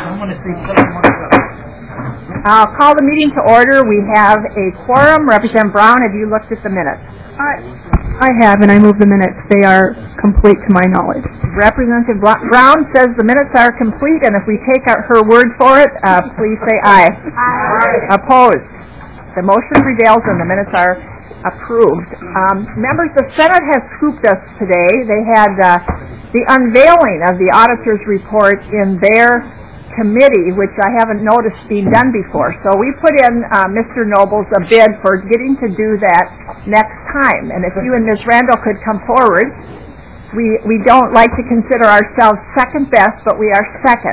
I'll call the meeting to order. We have a quorum. Representative Brown, have you looked at the minutes? I have, and I move the minutes. They are complete to my knowledge. Representative Brown says the minutes are complete, and if we take her word for it, please say aye. Aye. Opposed? The motion prevails and the minutes are approved. Members, the Senate has scooped us today. They had the unveiling of the auditor's report in their committee, which I haven't noticed being done before. So we put in Mr. Nobles a bid for getting to do that next time. And if you and Ms. Randall could come forward, we don't like to consider ourselves second best, but we are second.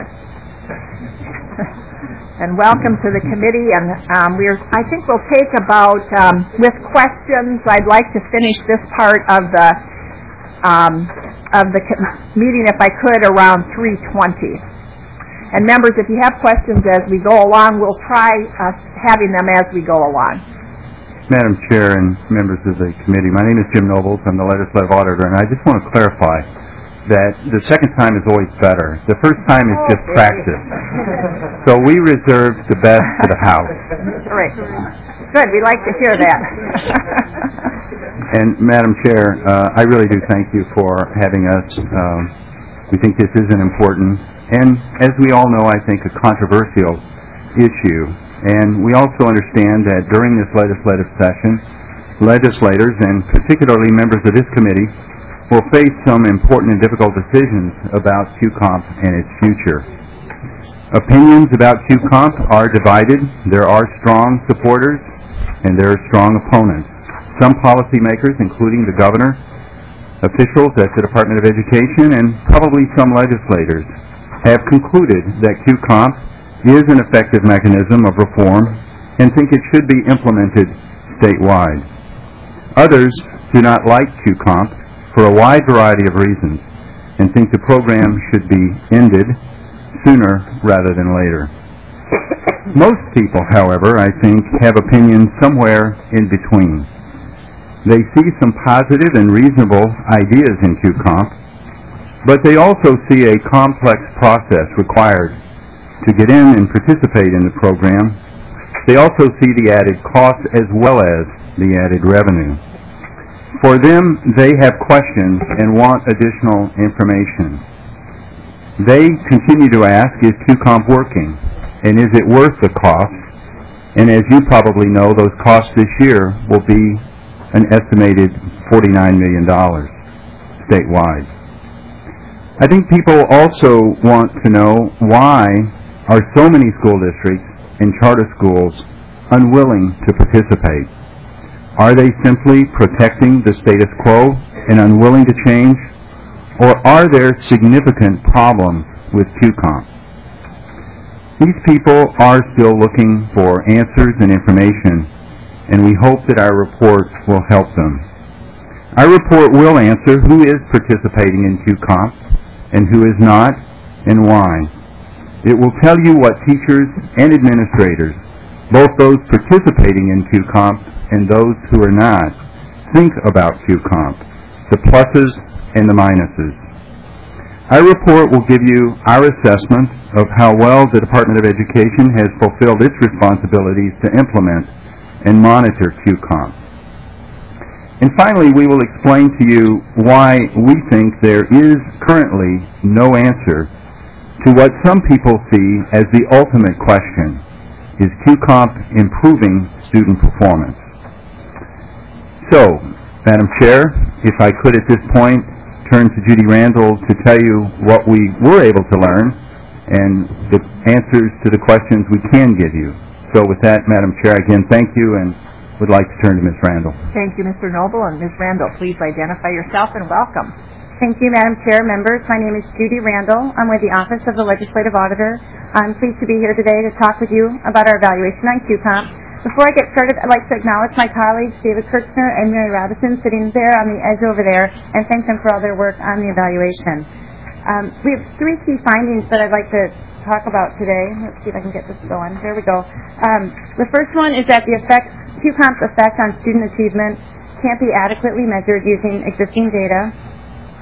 And welcome to the committee. And I think we'll take about, with questions, I'd like to finish this part of the meeting, if I could, around 3:20. And members, if you have questions as we go along, we'll try having them as we go along. Madam Chair and members of the committee, my name is Jim Nobles. I'm the legislative auditor, and I just want to clarify that the second time is always better. The first time is just practice. So we reserve the best for the House. Great. Good. We like to hear that. And Madam Chair, I really do thank you for having us. We think this is an important and, as we all know, I think a controversial issue. And we also understand that during this legislative session, legislators, and particularly members of this committee, will face some important and difficult decisions about QComp and its future. Opinions about QComp are divided. There are strong supporters and there are strong opponents. Some policymakers, including the governor, officials at the Department of Education, and probably some legislators, have concluded that QComp is an effective mechanism of reform and think it should be implemented statewide. Others do not like QComp for a wide variety of reasons and think the program should be ended sooner rather than later. Most people, however, I think, have opinions somewhere in between. They see some positive and reasonable ideas in QComp, but they also see a complex process required to get in and participate in the program. They also see the added cost as well as the added revenue. For them, they have questions and want additional information. They continue to ask, is QComp working? And is it worth the cost? And as you probably know, those costs this year will be an estimated $49 million statewide. I think people also want to know, why are so many school districts and charter schools unwilling to participate? Are they simply protecting the status quo and unwilling to change? Or are there significant problems with QComp? These people are still looking for answers and information, and we hope that our report will help them. Our report will answer who is participating in QComp and who is not, and why. It will tell you what teachers and administrators, both those participating in QComp and those who are not, think about QComp, the pluses and the minuses. Our report will give you our assessment of how well the Department of Education has fulfilled its responsibilities to implement and monitor QComp. And finally, we will explain to you why we think there is currently no answer to what some people see as the ultimate question: is QComp improving student performance? So, Madam Chair, if I could at this point turn to Judy Randall to tell you what we were able to learn and the answers to the questions we can give you. So with that, Madam Chair, again, thank you, and would like to turn to Ms. Randall. Thank you, Mr. Noble. And Ms. Randall, please identify yourself and welcome. Thank you, Madam Chair, members. My name is Judy Randall. I'm with the Office of the Legislative Auditor. I'm pleased to be here today to talk with you about our evaluation on QComp. Before I get started, I'd like to acknowledge my colleagues, David Kirchner and Mary Robinson, sitting there on the edge over there, and thank them for all their work on the evaluation. We have three key findings that I'd like to talk about today. Let's see if I can get this going. There we go. The first one is that QComp's effect on student achievement can't be adequately measured using existing data.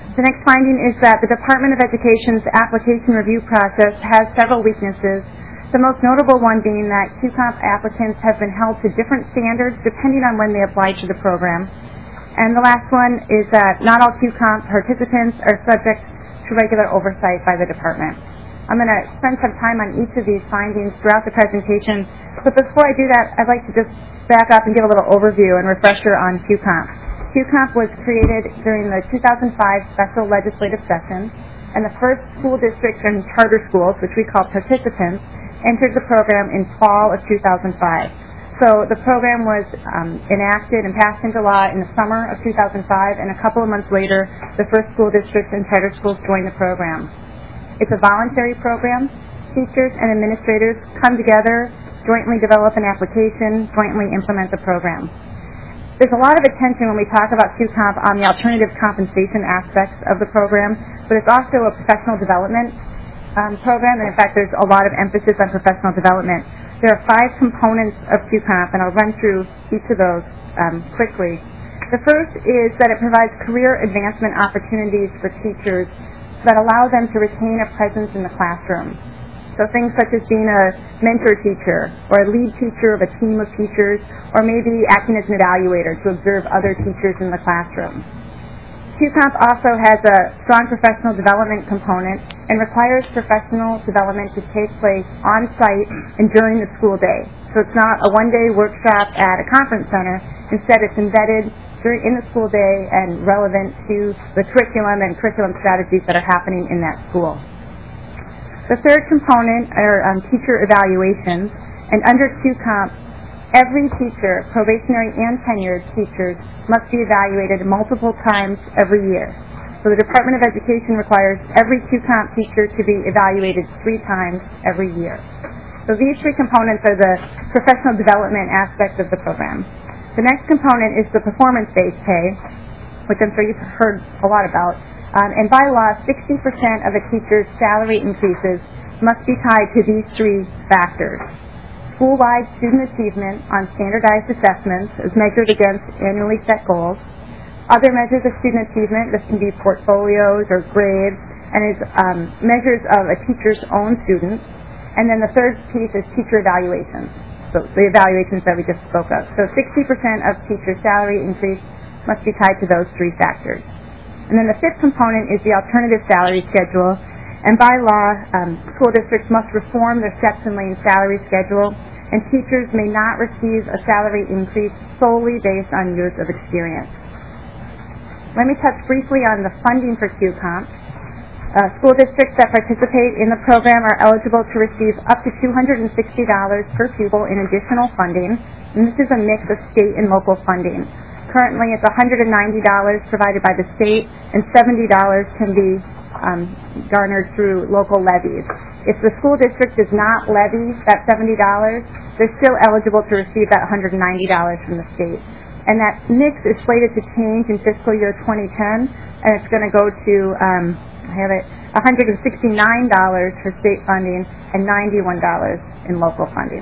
The next finding is that the Department of Education's application review process has several weaknesses, the most notable one being that QComp applicants have been held to different standards depending on when they applied to the program. And the last one is that not all QComp participants are subject to regular oversight by the department. I'm going to spend some time on each of these findings throughout the presentation, but before I do that, I'd like to just back up and give a little overview and refresher on QComp. QComp was created during the 2005 special legislative session, and the first school districts and charter schools, which we call participants, entered the program in fall of 2005. So the program was enacted and passed into law in the summer of 2005, and a couple of months later, the first school districts and charter schools joined the program. It's a voluntary program. Teachers and administrators come together, jointly develop an application, jointly implement the program. There's a lot of attention when we talk about QComp on the alternative compensation aspects of the program, but it's also a professional development program, and in fact there's a lot of emphasis on professional development. There are 5 components of QComp, and I'll run through each of those quickly. The first is that it provides career advancement opportunities for teachers that allow them to retain a presence in the classroom. So things such as being a mentor teacher or a lead teacher of a team of teachers, or maybe acting as an evaluator to observe other teachers in the classroom. QComp also has a strong professional development component and requires professional development to take place on-site and during the school day. So it's not a one-day workshop at a conference center. Instead, it's embedded in the school day and relevant to the curriculum and curriculum strategies that are happening in that school. The third component are teacher evaluations, and under QComp, every teacher, probationary and tenured teachers, must be evaluated multiple times every year. So the Department of Education requires every QComp teacher to be evaluated 3 times every year. So these 3 components are the professional development aspect of the program. The next component is the performance-based pay, which I'm sure you've heard a lot about. And by law, 60% of a teacher's salary increases must be tied to these 3 factors. School-wide student achievement on standardized assessments is measured against annually set goals. Other measures of student achievement, this can be portfolios or grades, and is measures of a teacher's own students. And then the third piece is teacher evaluations, so the evaluations that we just spoke of. So 60% of teacher salary increase must be tied to those 3 factors. And then the 5th component is the alternative salary schedule. And by law, school districts must reform their steps and lanes salary schedule, and teachers may not receive a salary increase solely based on years of experience. Let me touch briefly on the funding for QComp. School districts that participate in the program are eligible to receive up to $260 per pupil in additional funding, and this is a mix of state and local funding. Currently, it's $190 provided by the state, and $70 can be garnered through local levies. If the school district does not levy that $70, they're still eligible to receive that $190 from the state. And that mix is slated to change in fiscal year 2010, and it's going to go to, I have it, $169 for state funding and $91 in local funding.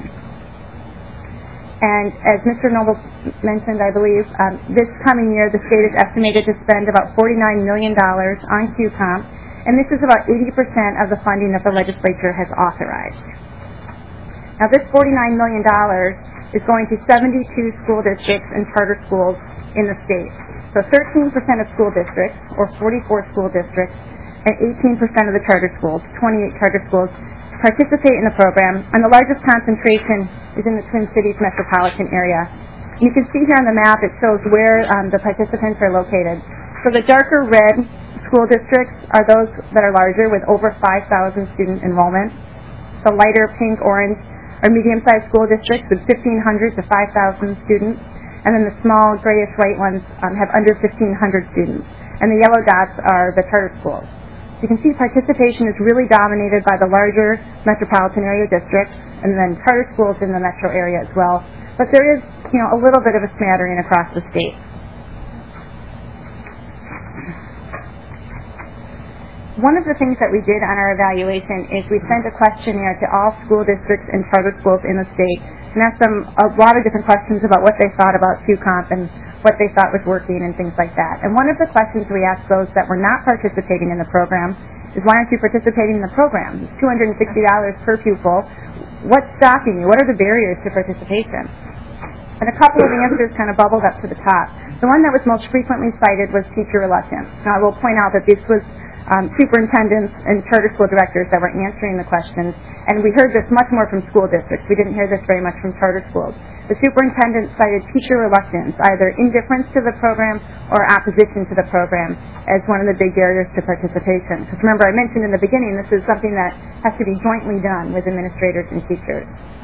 And as Mr. Noble mentioned, I believe, this coming year the state is estimated to spend about $49 million on QComp, and this is about 80% of the funding that the legislature has authorized. Now this $49 million is going to 72 school districts and charter schools in the state. So 13% of school districts, or 44 school districts, and 18% of the charter schools, 28 charter schools, participate in the program, and the largest concentration is in the Twin Cities metropolitan area. You can see here on the map it shows where the participants are located. So the darker red school districts are those that are larger with over 5,000 student enrollment. The lighter pink orange are medium-sized school districts with 1,500 to 5,000 students, and then the small grayish white ones have under 1,500 students. And the yellow dots are the charter schools. You can see participation is really dominated by the larger metropolitan area districts and then charter schools in the metro area as well. But there is, a little bit of a smattering across the state. One of the things that we did on our evaluation is we sent a questionnaire to all school districts and charter schools in the state and asked them a lot of different questions about what they thought about QComp and what they thought was working and things like that. And one of the questions we asked those that were not participating in the program is, why aren't you participating in the program? It's $260 per pupil. What's stopping you? What are the barriers to participation? And a couple of answers kind of bubbled up to the top. The one that was most frequently cited was teacher reluctance. Now, I will point out that this was superintendents and charter school directors that were answering the questions, and we heard this much more from school districts. We didn't hear this very much from charter schools. The superintendent cited teacher reluctance, either indifference to the program or opposition to the program, as one of the big barriers to participation. Because remember, I mentioned in the beginning, this is something that has to be jointly done with administrators and teachers.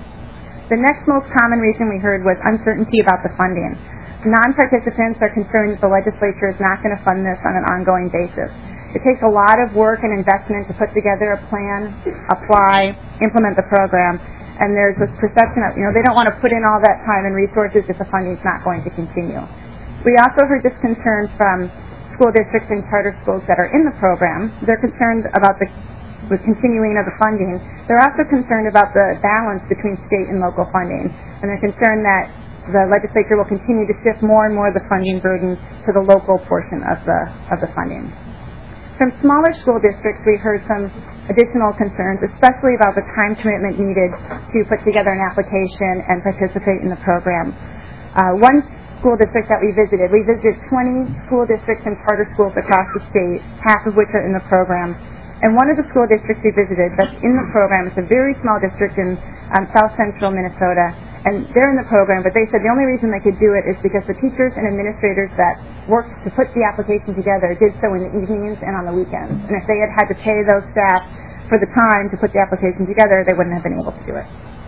The next most common reason we heard was uncertainty about the funding. Non-participants are concerned that the legislature is not going to fund this on an ongoing basis. It takes a lot of work and investment to put together a plan, apply, implement the program, and there's this perception of, they don't want to put in all that time and resources if the funding's not going to continue. We also heard this concern from school districts and charter schools that are in the program. They're concerned about the continuing of the funding. They're also concerned about the balance between state and local funding, and they're concerned that the legislature will continue to shift more and more of the funding burden to the local portion of the funding. From smaller school districts, we heard some additional concerns, especially about the time commitment needed to put together an application and participate in the program. One school district that we visited 20 school districts and charter schools across the state, half of which are in the program. And one of the school districts we visited that's in the program is a very small district in south central Minnesota, and they're in the program, but they said the only reason they could do it is because the teachers and administrators that worked to put the application together did so in the evenings and on the weekends. And if they had had to pay those staff for the time to put the application together, they wouldn't have been able to do it.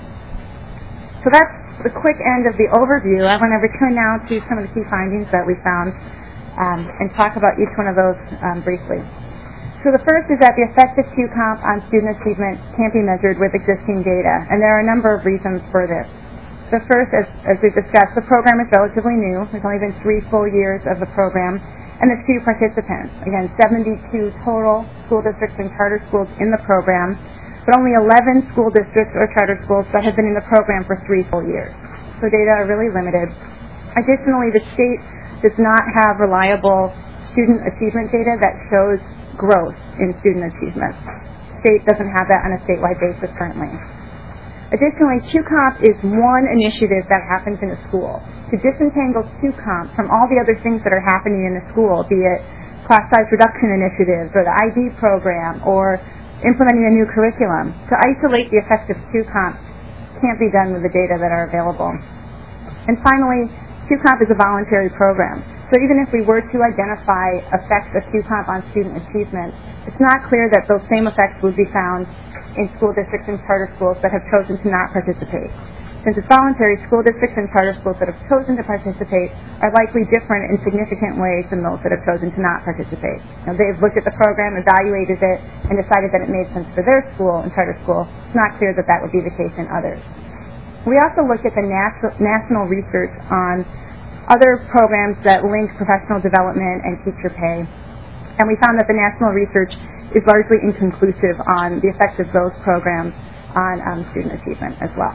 So that's the quick end of the overview. I want to return now to some of the key findings that we found and talk about each one of those briefly. So the first is that the effect of QComp on student achievement can't be measured with existing data, and there are a number of reasons for this. The first, as we've discussed, the program is relatively new. There's only been 3 full years of the program, and there's few participants. Again, 72 total school districts and charter schools in the program, but only 11 school districts or charter schools that have been in the program for 3 full years. So data are really limited. Additionally, the state does not have reliable student achievement data that shows growth in student achievement. State doesn't have that on a statewide basis currently. Additionally, QComp is one initiative that happens in a school. To disentangle QComp from all the other things that are happening in the school, be it class size reduction initiatives or the ID program or implementing a new curriculum, to isolate the effects of QComp can't be done with the data that are available. And finally, QComp is a voluntary program. So even if we were to identify effects of QComp on student achievement, it's not clear that those same effects would be found in school districts and charter schools that have chosen to not participate. Since it's voluntary, school districts and charter schools that have chosen to participate are likely different in significant ways than those that have chosen to not participate. Now, they've looked at the program, evaluated it, and decided that it made sense for their school and charter school. It's not clear that that would be the case in others. We also looked at the national research on other programs that link professional development and teacher pay, and we found that the national research is largely inconclusive on the effects of those programs on student achievement as well.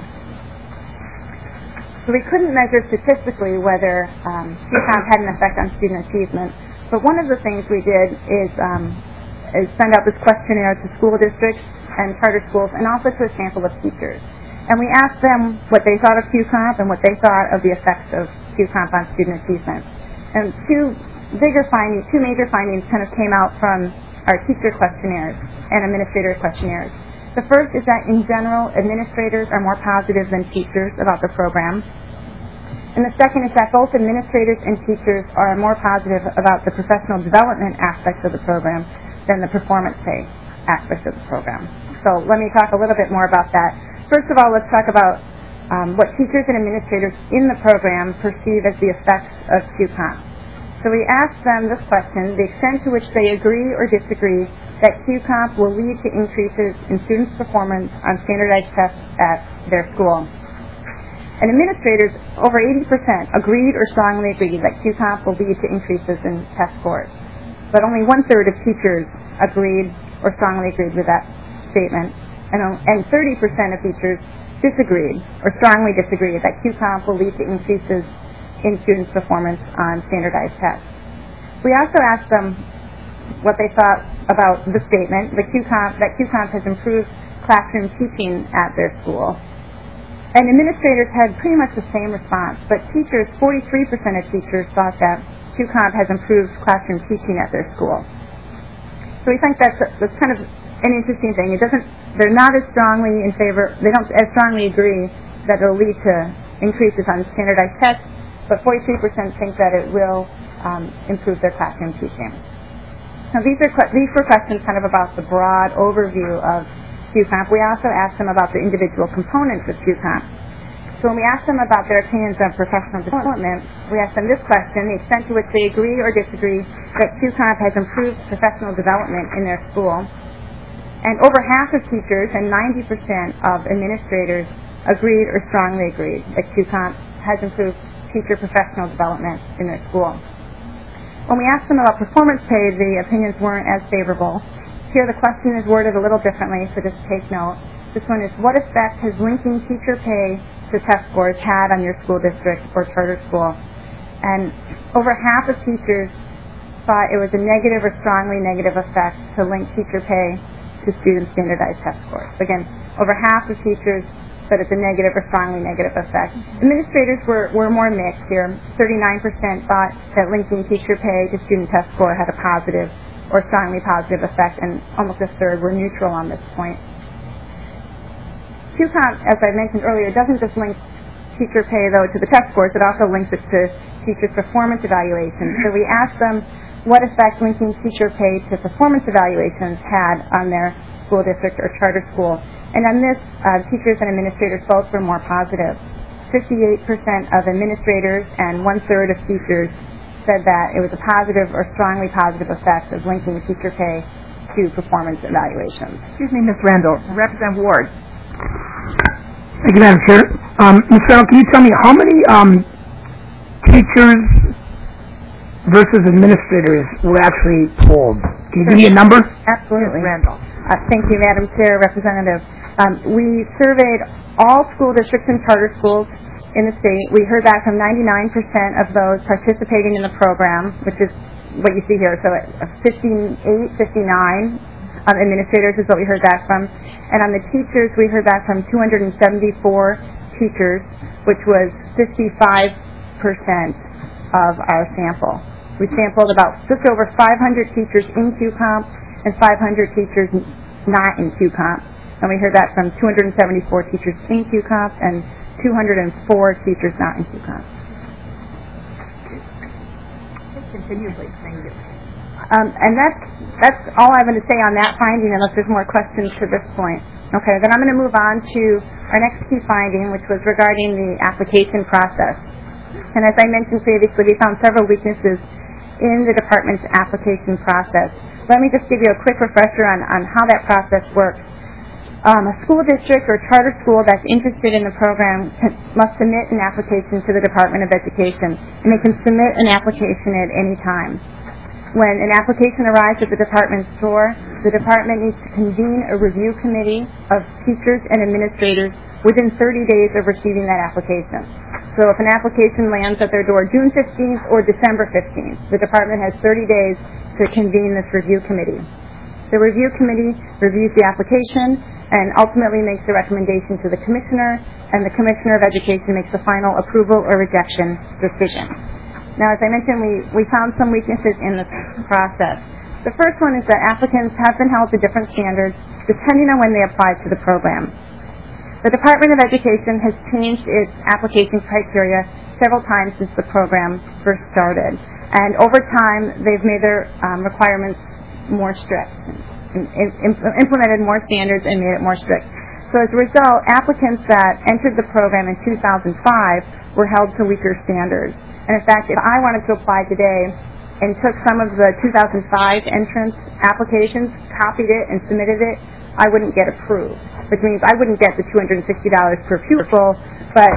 So we couldn't measure statistically whether QComp had an effect on student achievement, but one of the things we did is send out this questionnaire to school districts and charter schools and also to a sample of teachers. And we asked them what they thought of QComp and what they thought of the effects of QComp on student achievement. And two major findings kind of came out from our teacher questionnaires and administrator questionnaires. The first is that in general, administrators are more positive than teachers about the program. And the second is that both administrators and teachers are more positive about the professional development aspects of the program than the performance pay aspects of the program. So let me talk a little bit more about that. First of all, let's talk about what teachers and administrators in the program perceive as the effects of QComp. So we asked them this question: the extent to which they agree or disagree that QComp will lead to increases in students' performance on standardized tests at their school. And administrators, over 80%, agreed or strongly agreed that QComp will lead to increases in test scores. But only 1/3 of teachers agreed or strongly agreed with that statement, and 30% of teachers disagreed or strongly disagreed that QComp will lead to increases in students' performance on standardized tests. We also asked them what they thought about the statement that QComp has improved classroom teaching at their school. And administrators had pretty much the same response, but 43% of teachers thought that QComp has improved classroom teaching at their school. So we think that's kind of an interesting thing. They're not as strongly in favor, they don't as strongly agree that it'll lead to increases on standardized tests, but 43% think that it will improve their classroom teaching. Now these were questions kind of about the broad overview of QComp. We also asked them about the individual components of QComp. So when we asked them about their opinions on professional development, we asked them this question: the extent to which they agree or disagree that QComp has improved professional development in their school. And over half of teachers and 90% of administrators agreed or strongly agreed that QComp has improved teacher professional development in their school. When we asked them about performance pay, the opinions weren't as favorable. Here the question is worded a little differently, so just take note. This one is, what effect has linking teacher pay to test scores had on your school district or charter school? And over half of teachers thought it was a negative or strongly negative effect to link teacher pay to students' standardized test scores. Again, over half of teachers said it's a negative or strongly negative effect. Administrators were more mixed here. 39% thought that linking teacher pay to student test score had a positive or strongly positive effect, and almost a third were neutral on this point. QComp, as I mentioned earlier, doesn't just link teacher pay, though, to the test scores. It also links it to teachers' performance evaluations. So we asked them what effect linking teacher pay to performance evaluations had on their school district or charter school. And on this, teachers and administrators both were more positive. 58% of administrators and 1/3 of teachers said that it was a positive or strongly positive effect of linking teacher pay to performance evaluations. Excuse me, Ms. Randall. Representative Ward. Thank you, Madam Chair. Ms. Randall, can you tell me how many teachers versus administrators were actually polled? Can you give me a number? Absolutely. Ms. Randall. Thank you, Madam Chair, Representative. We surveyed all school districts and charter schools in the state. We heard back from 99% of those participating in the program, which is what you see here. So 59 administrators is what we heard back from. And on the teachers, we heard back from 274 teachers, which was 55% of our sample. We sampled about just over 500 teachers in QComp and 500 teachers not in QComp. And we heard that from 274 teachers in QComp and 204 teachers not in QComp. Continue, please. Thank you. And that's all I'm going to say on that finding, unless there's more questions to this point. Okay, then I'm going to move on to our next key finding, which was regarding the application process. And as I mentioned previously, we found several weaknesses in the department's application process. Let me just give you a quick refresher on how that process works. A school district or charter school that's interested in the program must submit an application to the Department of Education, and they can submit an application at any time. When an application arrives at the department's door, the department needs to convene a review committee of teachers and administrators within 30 days of receiving that application. So if an application lands at their door June 15th or December 15th, the department has 30 days to convene this review committee. The review committee reviews the application and ultimately makes a recommendation to the commissioner, and the commissioner of education makes the final approval or rejection decision. Now, as I mentioned, we found some weaknesses in this process. The first one is that applicants have been held to different standards depending on when they applied to the program. The Department of Education has changed its application criteria several times since the program first started, and over time they've made their requirements more strict, implemented more standards and made it more strict. So as a result, applicants that entered the program in 2005 were held to weaker standards. And in fact, if I wanted to apply today and took some of the 2005 entrance applications, copied it, and submitted it, I wouldn't get approved, which means I wouldn't get the $260 per pupil, but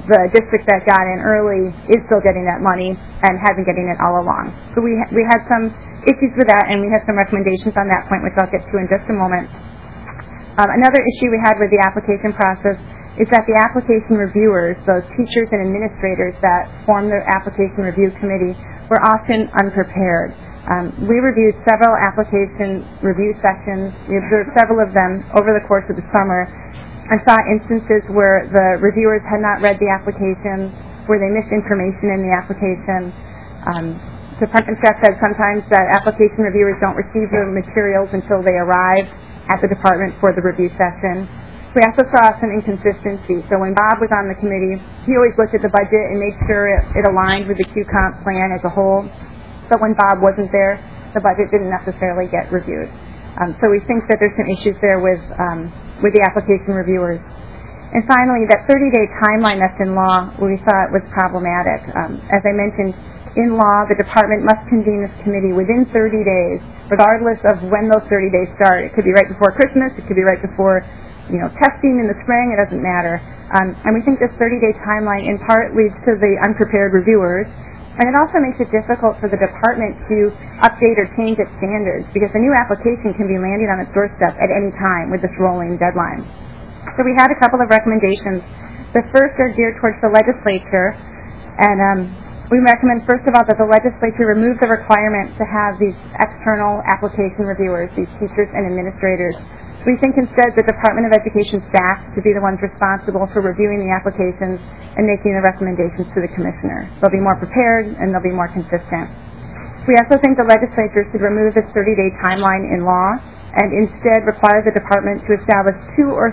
the district that got in early is still getting that money and has been getting it all along. So we had some issues with that, and we have some recommendations on that point, which I'll get to in just a moment. Another issue we had with the application process is that the application reviewers, those teachers and administrators that form the application review committee, were often unprepared. We reviewed several application review sessions. We observed several of them over the course of the summer and saw instances where the reviewers had not read the application, where they missed information in the application. Department staff said sometimes that application reviewers don't receive the materials until they arrive at the department for the review session. We also saw some inconsistency. So when Bob was on the committee, he always looked at the budget and made sure it aligned with the QComp plan as a whole. But when Bob wasn't there, the budget didn't necessarily get reviewed. So we think that there's some issues there with the application reviewers. And finally, that 30-day timeline that's in law, we thought was problematic. As I mentioned, in law, the department must convene this committee within 30 days, regardless of when those 30 days start. It could be right before Christmas. It could be right before, testing in the spring. It doesn't matter. And we think this 30-day timeline in part leads to the unprepared reviewers. And it also makes it difficult for the department to update or change its standards because a new application can be landing on its doorstep at any time with this rolling deadline. So we had a couple of recommendations. The first are geared towards the legislature, and we recommend, first of all, that the legislature remove the requirement to have these external application reviewers, these teachers and administrators. We think instead the Department of Education staff to be the ones responsible for reviewing the applications and making the recommendations to the commissioner. They'll be more prepared and they'll be more consistent. We also think the legislature should remove this 30-day timeline in law and instead require the department to establish 2 or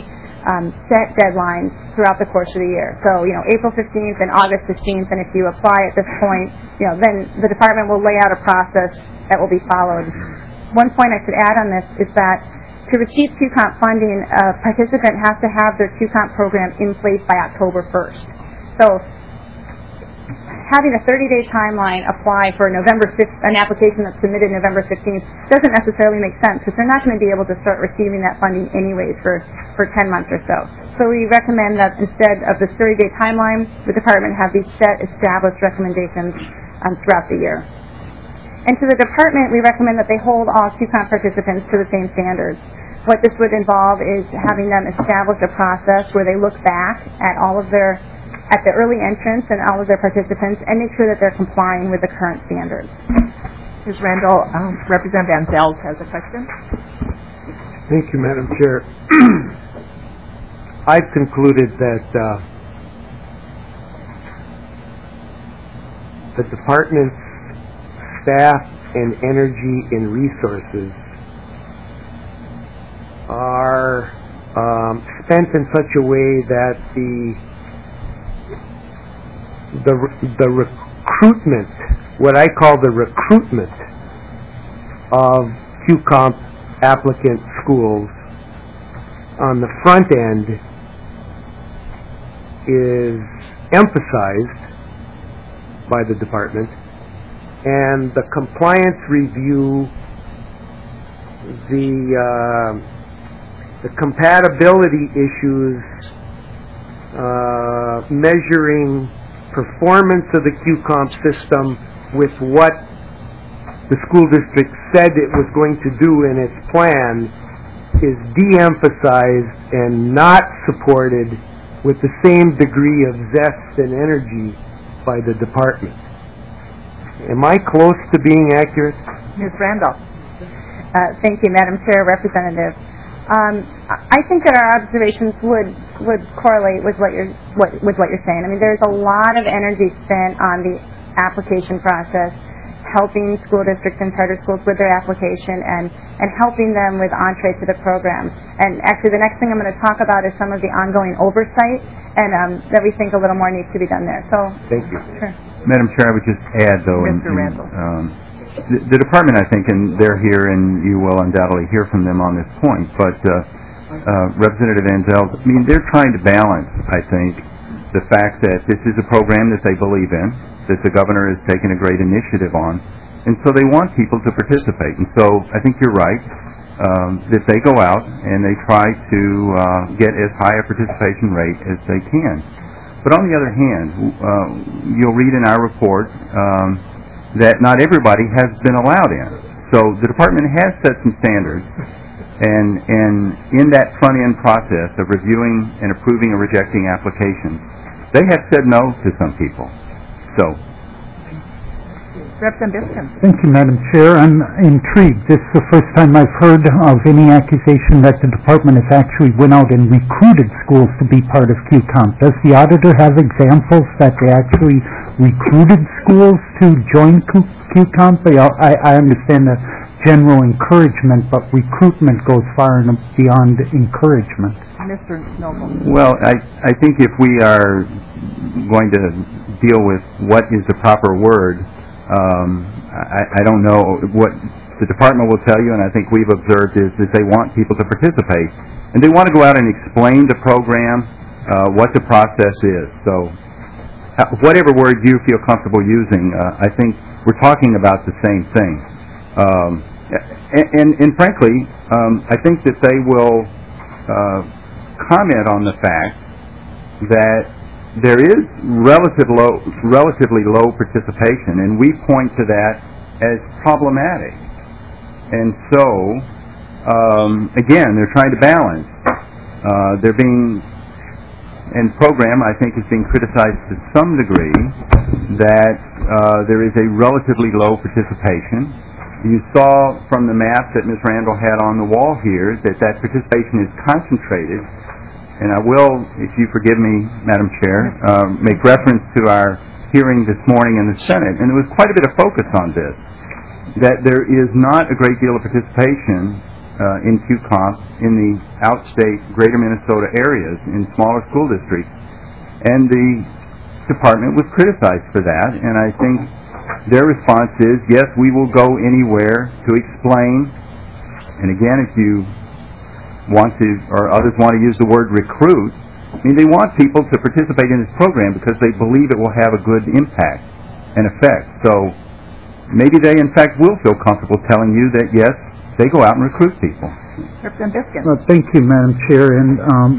3 set deadlines throughout the course of the year. So, April 15th and August 15th, and if you apply at this point, then the department will lay out a process that will be followed. One point I should add on this is that to receive QComp funding, a participant has to have their QComp program in place by October 1st. So having a 30-day timeline apply for November 5th, an application that's submitted November 15th doesn't necessarily make sense because they're not going to be able to start receiving that funding anyways for 10 months or so. So we recommend that instead of this 30-day timeline, the department have these set established recommendations throughout the year. And to the department, we recommend that they hold all QComp participants to the same standards. What this would involve is having them establish a process where they look back at at the early entrance and all of their participants and make sure that they're complying with the current standards. Ms. Randall, Representative Van Zeld has a question. Thank you, Madam Chair. I've concluded that the department's staff and energy and resources are spent in such a way that the recruitment, what I call the recruitment of QComp applicant schools on the front end is emphasized by the department, and the compliance review, the compatibility issues, measuring performance of the QComp system with what the school district said it was going to do in its plan is de-emphasized and not supported with the same degree of zest and energy by the department. Am I close to being accurate? Ms. Randall. Thank you, Madam Chair, Representative. I think that our observations would correlate with what you're saying. I mean, there's a lot of energy spent on the application process, helping school districts and charter schools with their application and helping them with entree to the program. And actually, the next thing I'm going to talk about is some of the ongoing oversight, and that we think a little more needs to be done there. So, thank you. Sure. Madam Chair, I would just add, though, Mr. Randall. The department, I think, and they're here, and you will undoubtedly hear from them on this point, but Representative Van Zeld, I mean, they're trying to balance, I think, the fact that this is a program that they believe in, that the governor has taken a great initiative on, and so they want people to participate. And so I think you're right, that they go out and they try to get as high a participation rate as they can. But on the other hand, you'll read in our report that not everybody has been allowed in. So the department has set some standards, and in that front-end process of reviewing and approving or rejecting applications, they have said no to some people. So, Representative Biskin. Thank you, Madam Chair. I'm intrigued. This is the first time I've heard of any accusation that the department has actually went out and recruited schools to be part of QComp. Does the auditor have examples that they actually recruited schools to join QComp? I understand the general encouragement, but recruitment goes far and beyond encouragement. Mr. Noble. Well, I think if we are going to deal with what is the proper word, I don't know what the department will tell you, and I think we've observed is that they want people to participate, and they want to go out and explain the program, what the process is. So, whatever word you feel comfortable using, I think we're talking about the same thing. And frankly, I think that they will comment on the fact that there is relatively low participation, and we point to that as problematic. And so, again, they're trying to balance. They're being, and program, I think, is being criticized to some degree that there is a relatively low participation. You saw from the map that Ms. Randall had on the wall here that participation is concentrated. And I will, if you forgive me, Madam Chair, make reference to our hearing this morning in the Senate. And there was quite a bit of focus on this, that there is not a great deal of participation in QComp in the outstate greater Minnesota areas, in smaller school districts. And the department was criticized for that. And I think their response is, yes, we will go anywhere to explain. And again, if you want to, or others want to use the word recruit, I mean, they want people to participate in this program because they believe it will have a good impact and effect. So maybe they, in fact, will feel comfortable telling you that, yes, they go out and recruit people. Representative Biskin. Well, thank you, Madam Chair, and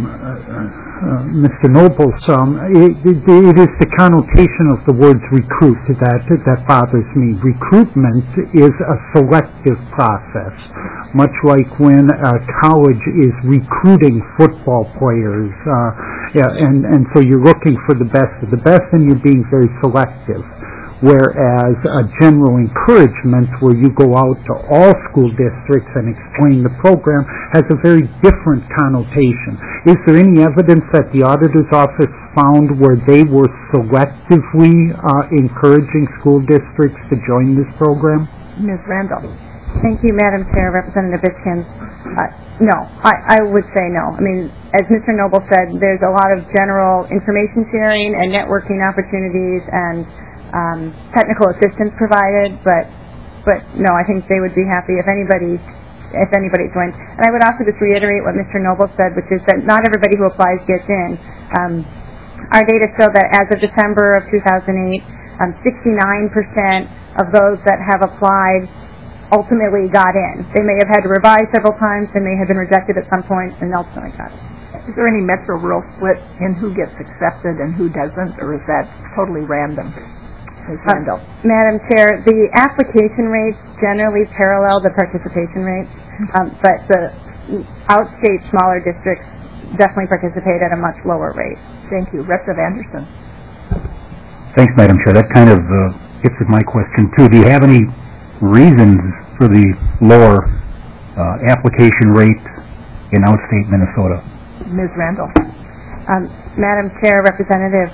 Mr. Noble. It is the connotation of the words recruit that bothers me. Recruitment is a selective process, much like when a college is recruiting football players, and so you're looking for the best of the best, and you're being very selective. Whereas a general encouragement where you go out to all school districts and explain the program has a very different connotation. Is there any evidence that the auditor's office found where they were selectively encouraging school districts to join this program? Ms. Randall. Thank you, Madam Chair, Representative Biskin. No, I would say no. I mean, as Mr. Noble said, there's a lot of general information sharing and networking opportunities and technical assistance provided, but no, I think they would be happy if anybody joined. And I would also just reiterate what Mr. Noble said, which is that not everybody who applies gets in. Our data show that as of December of 2008, 69% of those that have applied ultimately got in. They may have had to revise several times, they may have been rejected at some point, and ultimately got in. Is there any metro-rural split in who gets accepted and who doesn't, or is that totally random? Ms. Randall. Madam Chair, the application rates generally parallel the participation rates, but the outstate smaller districts definitely participate at a much lower rate. Thank you. Representative Anderson. Thanks, Madam Chair. That kind of gets at my question, too. Do you have any reasons for the lower application rate in outstate Minnesota? Ms. Randall. Madam Chair, Representative,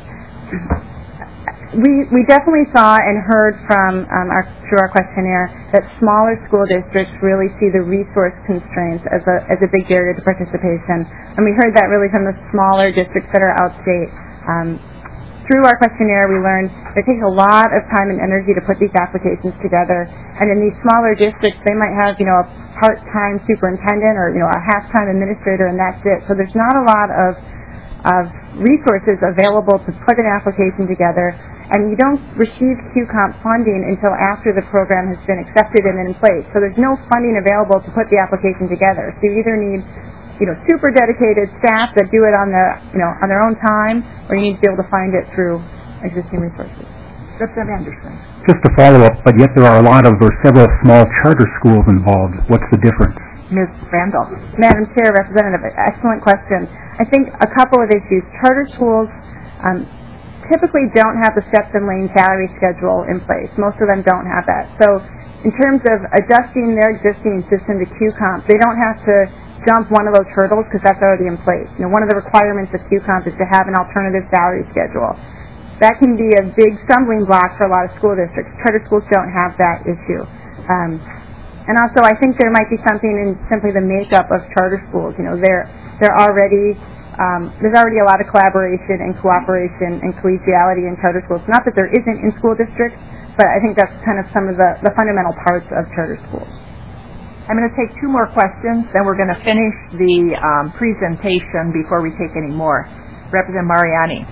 we definitely saw and heard from through our questionnaire that smaller school districts really see the resource constraints as a big barrier to participation, and we heard that really from the smaller districts that are outstate. Through our questionnaire, we learned it takes a lot of time and energy to put these applications together, and in these smaller districts, they might have a part-time superintendent or a half-time administrator, and that's it. So there's not a lot of resources available to put an application together, and you don't receive QComp funding until after the program has been accepted and in place. So there's no funding available to put the application together. So you either need super dedicated staff that do it on their own time, or you need to be able to find it through existing resources. Representative Anderson. Just to follow up, but yet there are a lot of, or several small charter schools involved. What's the difference? Ms. Randall. Madam Chair, Representative, excellent question. I think a couple of issues. Charter schools typically don't have the steps and lane salary schedule in place. Most of them don't have that. So in terms of adjusting their existing system to QComp, they don't have to jump one of those hurdles because that's already in place. One of the requirements of QComp is to have an alternative salary schedule. That can be a big stumbling block for a lot of school districts. Charter schools don't have that issue. And also, I think there might be something in simply the makeup of charter schools. They're already there's already a lot of collaboration and cooperation and collegiality in charter schools. Not that there isn't in school districts, but I think that's kind of some of the fundamental parts of charter schools. I'm going to take two more questions, then we're going to finish the presentation before we take any more. Representative Mariani.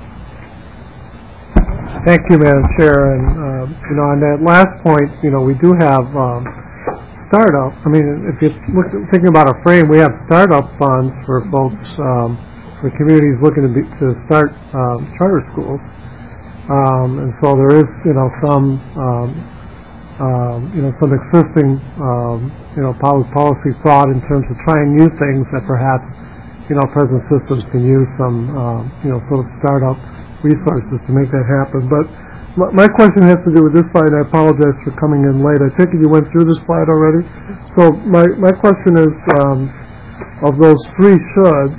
Thank you, Madam Chair. And on that last point, we do have startup. I mean, if you're thinking about a frame, we have startup funds for folks, for communities looking to start charter schools, and so there is some existing policy thought in terms of trying new things that perhaps present systems can use some sort of startup resources to make that happen. But my question has to do with this slide. I apologize for coming in late. I think you went through this slide already. So my question is, of those three shoulds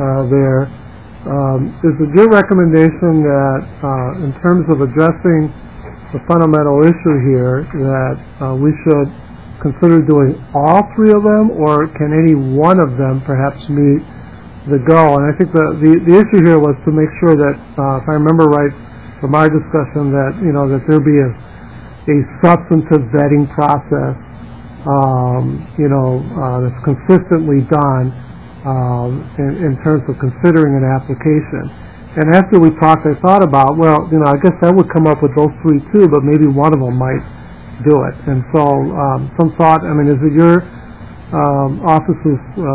is it your recommendation that in terms of addressing the fundamental issue here that we should consider doing all three of them, or can any one of them perhaps meet the goal? And I think the issue here was to make sure that, if I remember right from our discussion, that that there be a substantive vetting process, that's consistently done in terms of considering an application. And after we talked, I thought about, I guess that would come up with those three too, but maybe one of them might do it. And so, some thought. I mean, is it your office's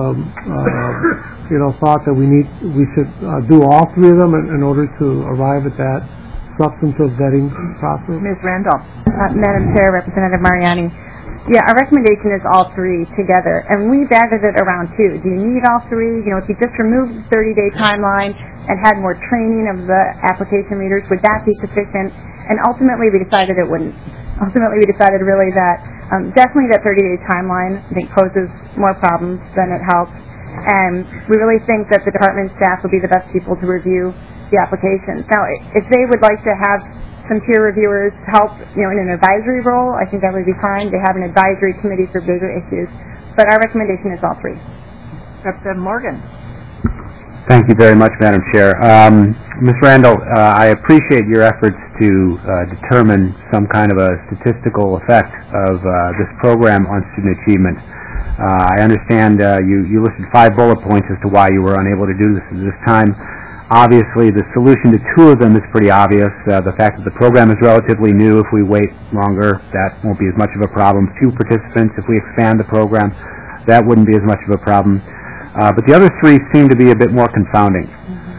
thought that we should do all three of them in order to arrive at that substantive vetting process? Ms. Randall. Madam Chair, Representative Mariani. Yeah, our recommendation is all three together, and we batted it around too. Do you need all three? If you just removed the 30-day timeline and had more training of the application readers, would that be sufficient? And ultimately, we decided it wouldn't. Ultimately, we decided really that definitely that 30-day timeline, I think, poses more problems than it helps. And we really think that the department staff would be the best people to review the applications. Now, if they would like to have some peer reviewers help, in an advisory role, I think that would be fine. They have an advisory committee for bigger issues. But our recommendation is all three. Representative Morgan. Thank you very much, Madam Chair. Ms. Randall, I appreciate your efforts to determine some kind of a statistical effect of this program on student achievement. I understand you listed 5 bullet points as to why you were unable to do this at this time. Obviously, the solution to 2 of them is pretty obvious. The fact that the program is relatively new, if we wait longer, that won't be as much of a problem. Few participants, if we expand the program, that wouldn't be as much of a problem. But the other 3 seem to be a bit more confounding.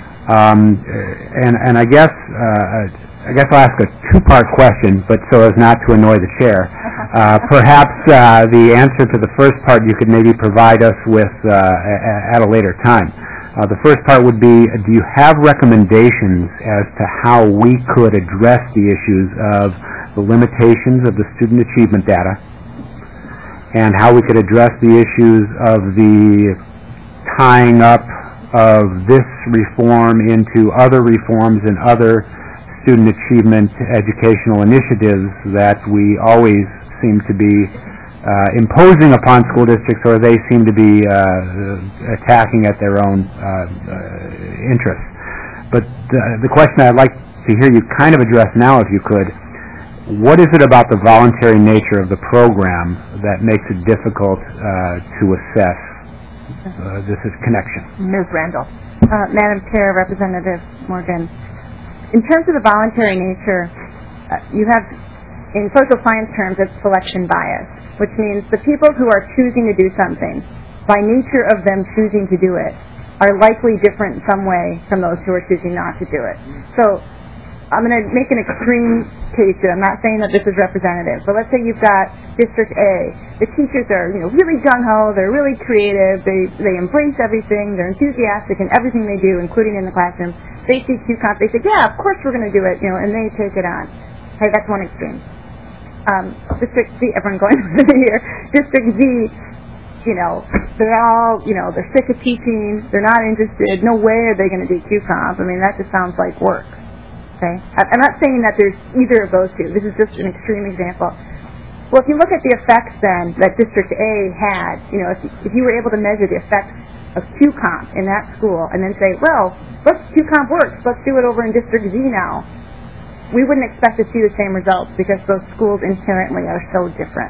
And I guess I'll ask a 2-part question, but so as not to annoy the chair. Perhaps the answer to the first part you could maybe provide us with at a later time. The first part would be, do you have recommendations as to how we could address the issues of the limitations of the student achievement data, and how we could address the issues of the tying up of this reform into other reforms and other student achievement educational initiatives that we always seem to be imposing upon school districts, or they seem to be attacking at their own interests. But the question I'd like to hear you kind of address now, if you could, what is it about the voluntary nature of the program that makes it difficult to assess this connection? Ms. Randall. Madam Chair, Representative Morgan, in terms of the voluntary nature, you have, in social science terms, it's selection bias, which means the people who are choosing to do something by nature of them choosing to do it, are likely different in some way from those who are choosing not to do it. So I'm going to make an extreme case here. I'm not saying that this is representative, but let's say you've got District A. The teachers are, really gung-ho. They're really creative. They embrace everything. They're enthusiastic in everything they do, including in the classroom. They see QComp. They say, yeah, of course we're going to do it, and they take it on. Okay, that's one extreme. District Z, everyone going over here. District Z, they're all, they're sick of teaching. They're not interested. No way are they going to do QComp. I mean, that just sounds like work. Okay? I'm not saying that there's either of those two. This is just an extreme example. Well, if you look at the effects then that District A had, if you were able to measure the effects of QComp in that school and then say, well, QComp works. Let's do it over in District Z now. We wouldn't expect to see the same results because those schools inherently are so different.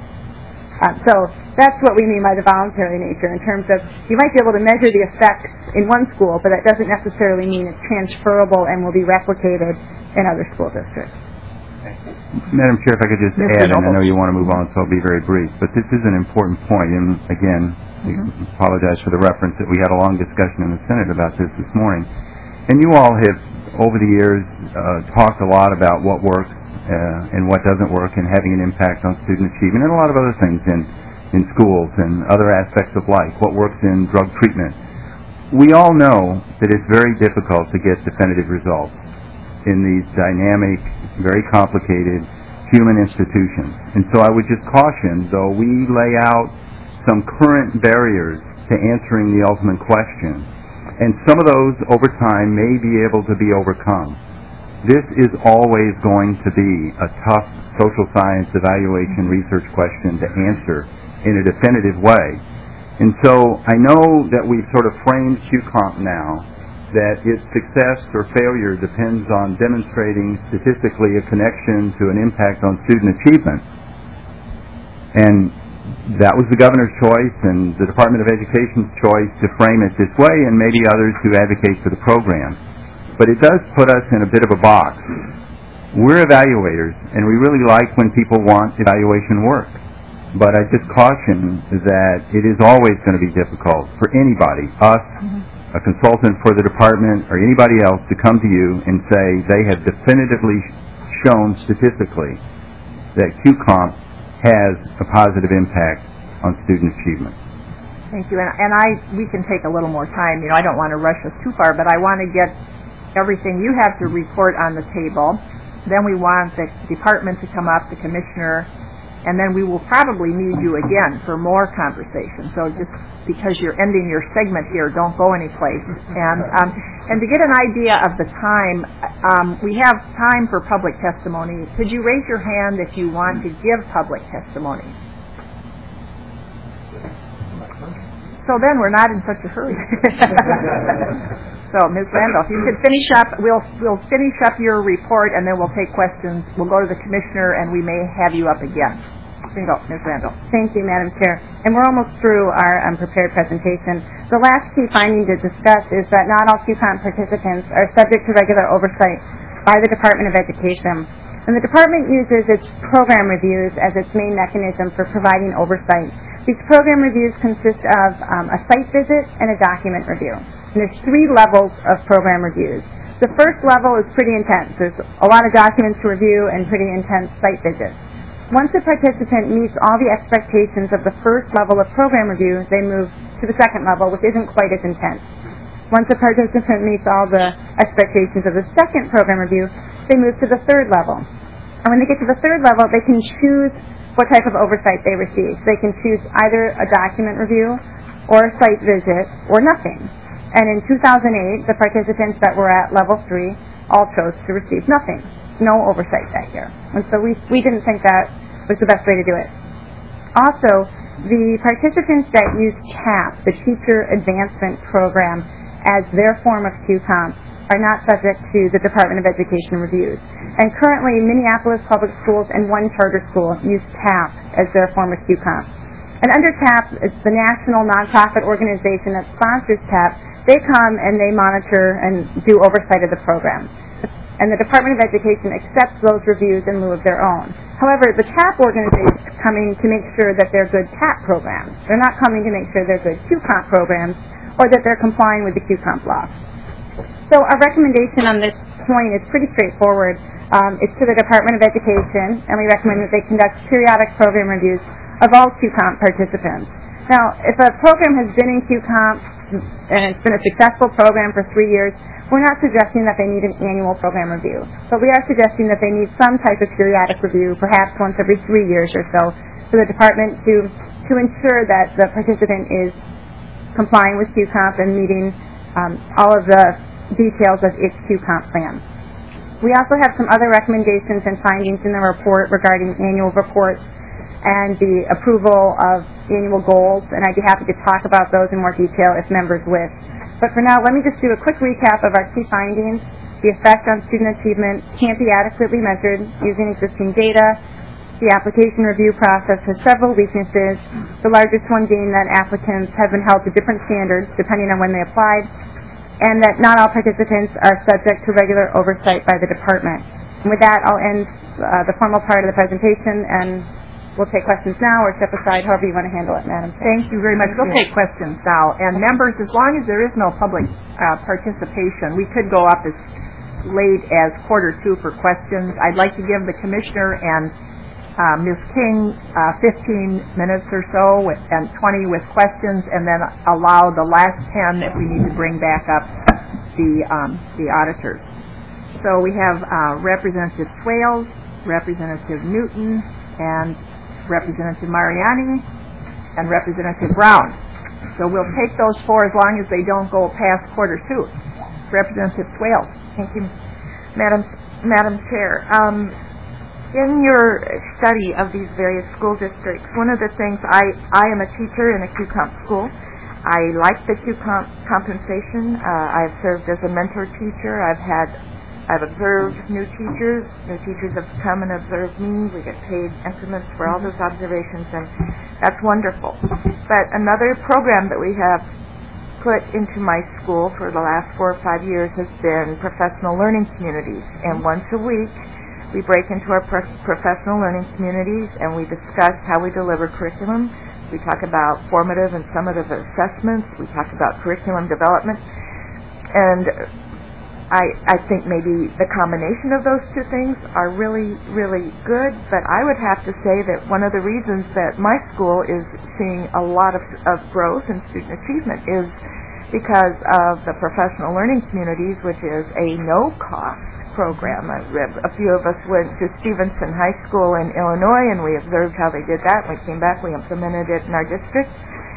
So that's what we mean by the voluntary nature in terms of you might be able to measure the effect in one school, but that doesn't necessarily mean it's transferable and will be replicated in other school districts. Madam Chair, if I could just add, and I know you want to move on, so I'll be very brief, but this is an important point, and again, we apologize for the reference that we had a long discussion in the Senate about this morning. And you all have, over the years, talked a lot about what works and what doesn't work and having an impact on student achievement and a lot of other things in schools and other aspects of life, what works in drug treatment. We all know that it's very difficult to get definitive results in these dynamic, very complicated human institutions. And so I would just caution, though we lay out some current barriers to answering the ultimate question, and some of those over time may be able to be overcome. This is always going to be a tough social science evaluation research question to answer in a definitive way. And so I know that we've sort of framed QComp now that its success or failure depends on demonstrating statistically a connection to an impact on student achievement. And that was the governor's choice and the Department of Education's choice to frame it this way, and maybe others who advocate for the program. But it does put us in a bit of a box. We're evaluators, and we really like when people want evaluation work. But I just caution that it is always going to be difficult for anybody, us, a consultant for the department, or anybody else to come to you and say they have definitively shown statistically that QComp has a positive impact on student achievement. Thank you. And we can take a little more time. I don't want to rush us too far, but I want to get everything you have to report on the table. Then we want the department to come up, the commissioner, and then we will probably need you again for more conversation. So just because you're ending your segment here, don't go anyplace. And to get an idea of the time, we have time for public testimony. Could you raise your hand if you want to give public testimony? So then we're not in such a hurry. So, Ms. Randall, if you could finish up, we'll finish up your report, and then we'll take questions. We'll go to the commissioner, and we may have you up again. You can go, Ms. Randall. Thank you, Madam Chair. And we're almost through our prepared presentation. The last key finding to discuss is that not all QComp participants are subject to regular oversight by the Department of Education. And the department uses its program reviews as its main mechanism for providing oversight. These program reviews consist of a site visit and a document review. And there's 3 levels of program reviews. The first level is pretty intense. There's a lot of documents to review and pretty intense site visits. Once a participant meets all the expectations of the first level of program review, they move to the second level, which isn't quite as intense. Once a participant meets all the expectations of the second program review, they move to the third level. And when they get to the third level, they can choose what type of oversight they receive. They can choose either a document review or a site visit or nothing. And in 2008, the participants that were at level 3 all chose to receive nothing. No oversight that year. And so we didn't think that was the best way to do it. Also, the participants that use TAP, the Teacher Advancement Program, as their form of QComp are not subject to the Department of Education reviews. And currently, Minneapolis Public Schools and 1 charter school use TAP as their form of QComp. And under TAP, it's the national nonprofit organization that sponsors TAP. They come and they monitor and do oversight of the program. and the Department of Education accepts those reviews in lieu of their own. However, the TAP organization is coming to make sure that they're good TAP programs. They're not coming to make sure they're good QComp programs or that they're complying with the QComp law. So our recommendation on this point is pretty straightforward. It's to the Department of Education, and we recommend that they conduct periodic program reviews of all QComp participants. Now, if a program has been in QComp and it's been a successful program for 3 years, we're not suggesting that they need an annual program review, but we are suggesting that they need some type of periodic review, perhaps once every 3 years or so, for the department to ensure that the participant is complying with QComp and meeting all of the details of its QComp plan. We also have some other recommendations and findings in the report regarding annual reports and the approval of annual goals, and I'd be happy to talk about those in more detail if members wish. But for now, let me just do a quick recap of our key findings. The effect on student achievement can't be adequately measured using existing data. The application review process has several weaknesses, the largest one being that applicants have been held to different standards depending on when they applied, and that not all participants are subject to regular oversight by the department. And with that, I'll end the formal part of the presentation, and we'll take questions now or step aside, however you want to handle it, Madam Chair. Thank you very much. We'll take questions now. And members, as long as there is no public participation, we could go up as late as 1:45 for questions. I'd like to give the Commissioner and Ms. King 15 minutes or so and 20 with questions, and then allow the last 10 if we need to bring back up the auditors. So we have Representative Swales, Representative Newton, and Representative Mariani, and Representative Brown. So we'll take those four as long as they don't go past 1:45. Representative Swales. Thank you, Madam Chair. In your study of these various school districts, one of the things, I am a teacher in a QComp school. I like the QComp compensation. I've served as a mentor teacher. I've observed new teachers. New teachers have come and observed me. We get paid increments for all those observations, and that's wonderful. But another program that we have put into my school for the last 4 or 5 years has been professional learning communities. And once a week, we break into our professional learning communities, and we discuss how we deliver curriculum. We talk about formative and summative assessments. We talk about curriculum development. And I think maybe the combination of those two things are really, really good, but I would have to say that one of the reasons that my school is seeing a lot of growth in student achievement is because of the professional learning communities, which is a no-cost program. A few of us went to Stevenson High School in Illinois, and we observed how they did that. When we came back, we implemented it in our district,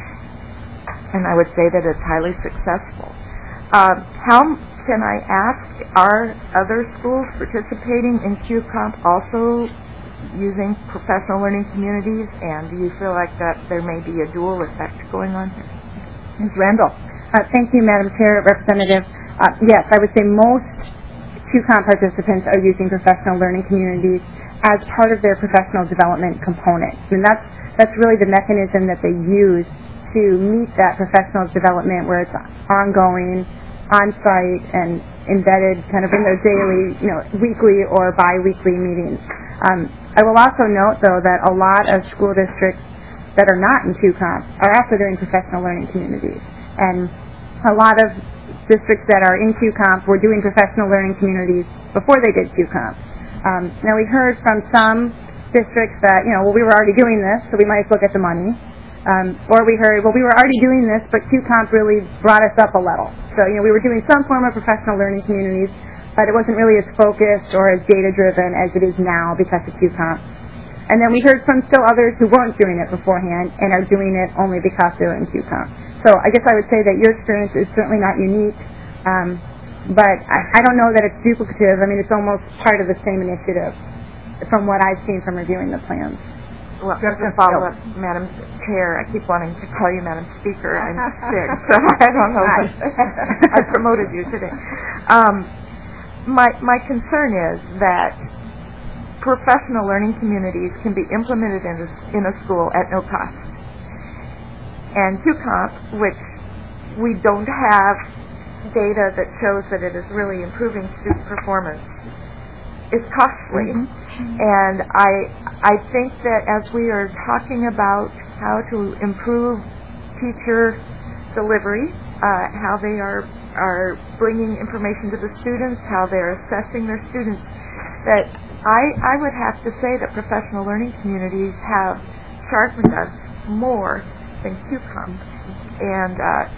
and I would say that it's highly successful. How can I ask, are other schools participating in QComp also using professional learning communities, and do you feel like that there may be a dual effect going on here? Ms. Randall. Thank you, Madam Chair, Representative. Yes, I would say most QComp participants are using professional learning communities as part of their professional development component. And that's really the mechanism that they use to meet that professional development, where it's ongoing, on-site, and embedded kind of in their daily, weekly or bi-weekly meetings. I will also note, though, that a lot of school districts that are not in QComp are also doing professional learning communities. And a lot of districts that are in QComp were doing professional learning communities before they did QComp. Now, we heard from some districts that, we were already doing this, so we might as well get the money. Or we heard, we were already doing this, but QComp really brought us up a level. So, we were doing some form of professional learning communities, but it wasn't really as focused or as data-driven as it is now because of QComp. And then we heard from still others who weren't doing it beforehand and are doing it only because they're in QComp. So I guess I would say that your experience is certainly not unique, but I don't know that it's duplicative. I mean, it's almost part of the same initiative from what I've seen from reviewing the plans. Well, just a follow-up, Madam Chair. I keep wanting to call you Madam Speaker. I'm sick, so I don't know. I promoted you today. My concern is that professional learning communities can be implemented in a school at no cost. And QComp, which we don't have data that shows that it is really improving student performance is costly. And I think that as we are talking about how to improve teacher delivery, how they are bringing information to the students, how they're assessing their students, that I would have to say that professional learning communities have sharpened us more than QCOM. And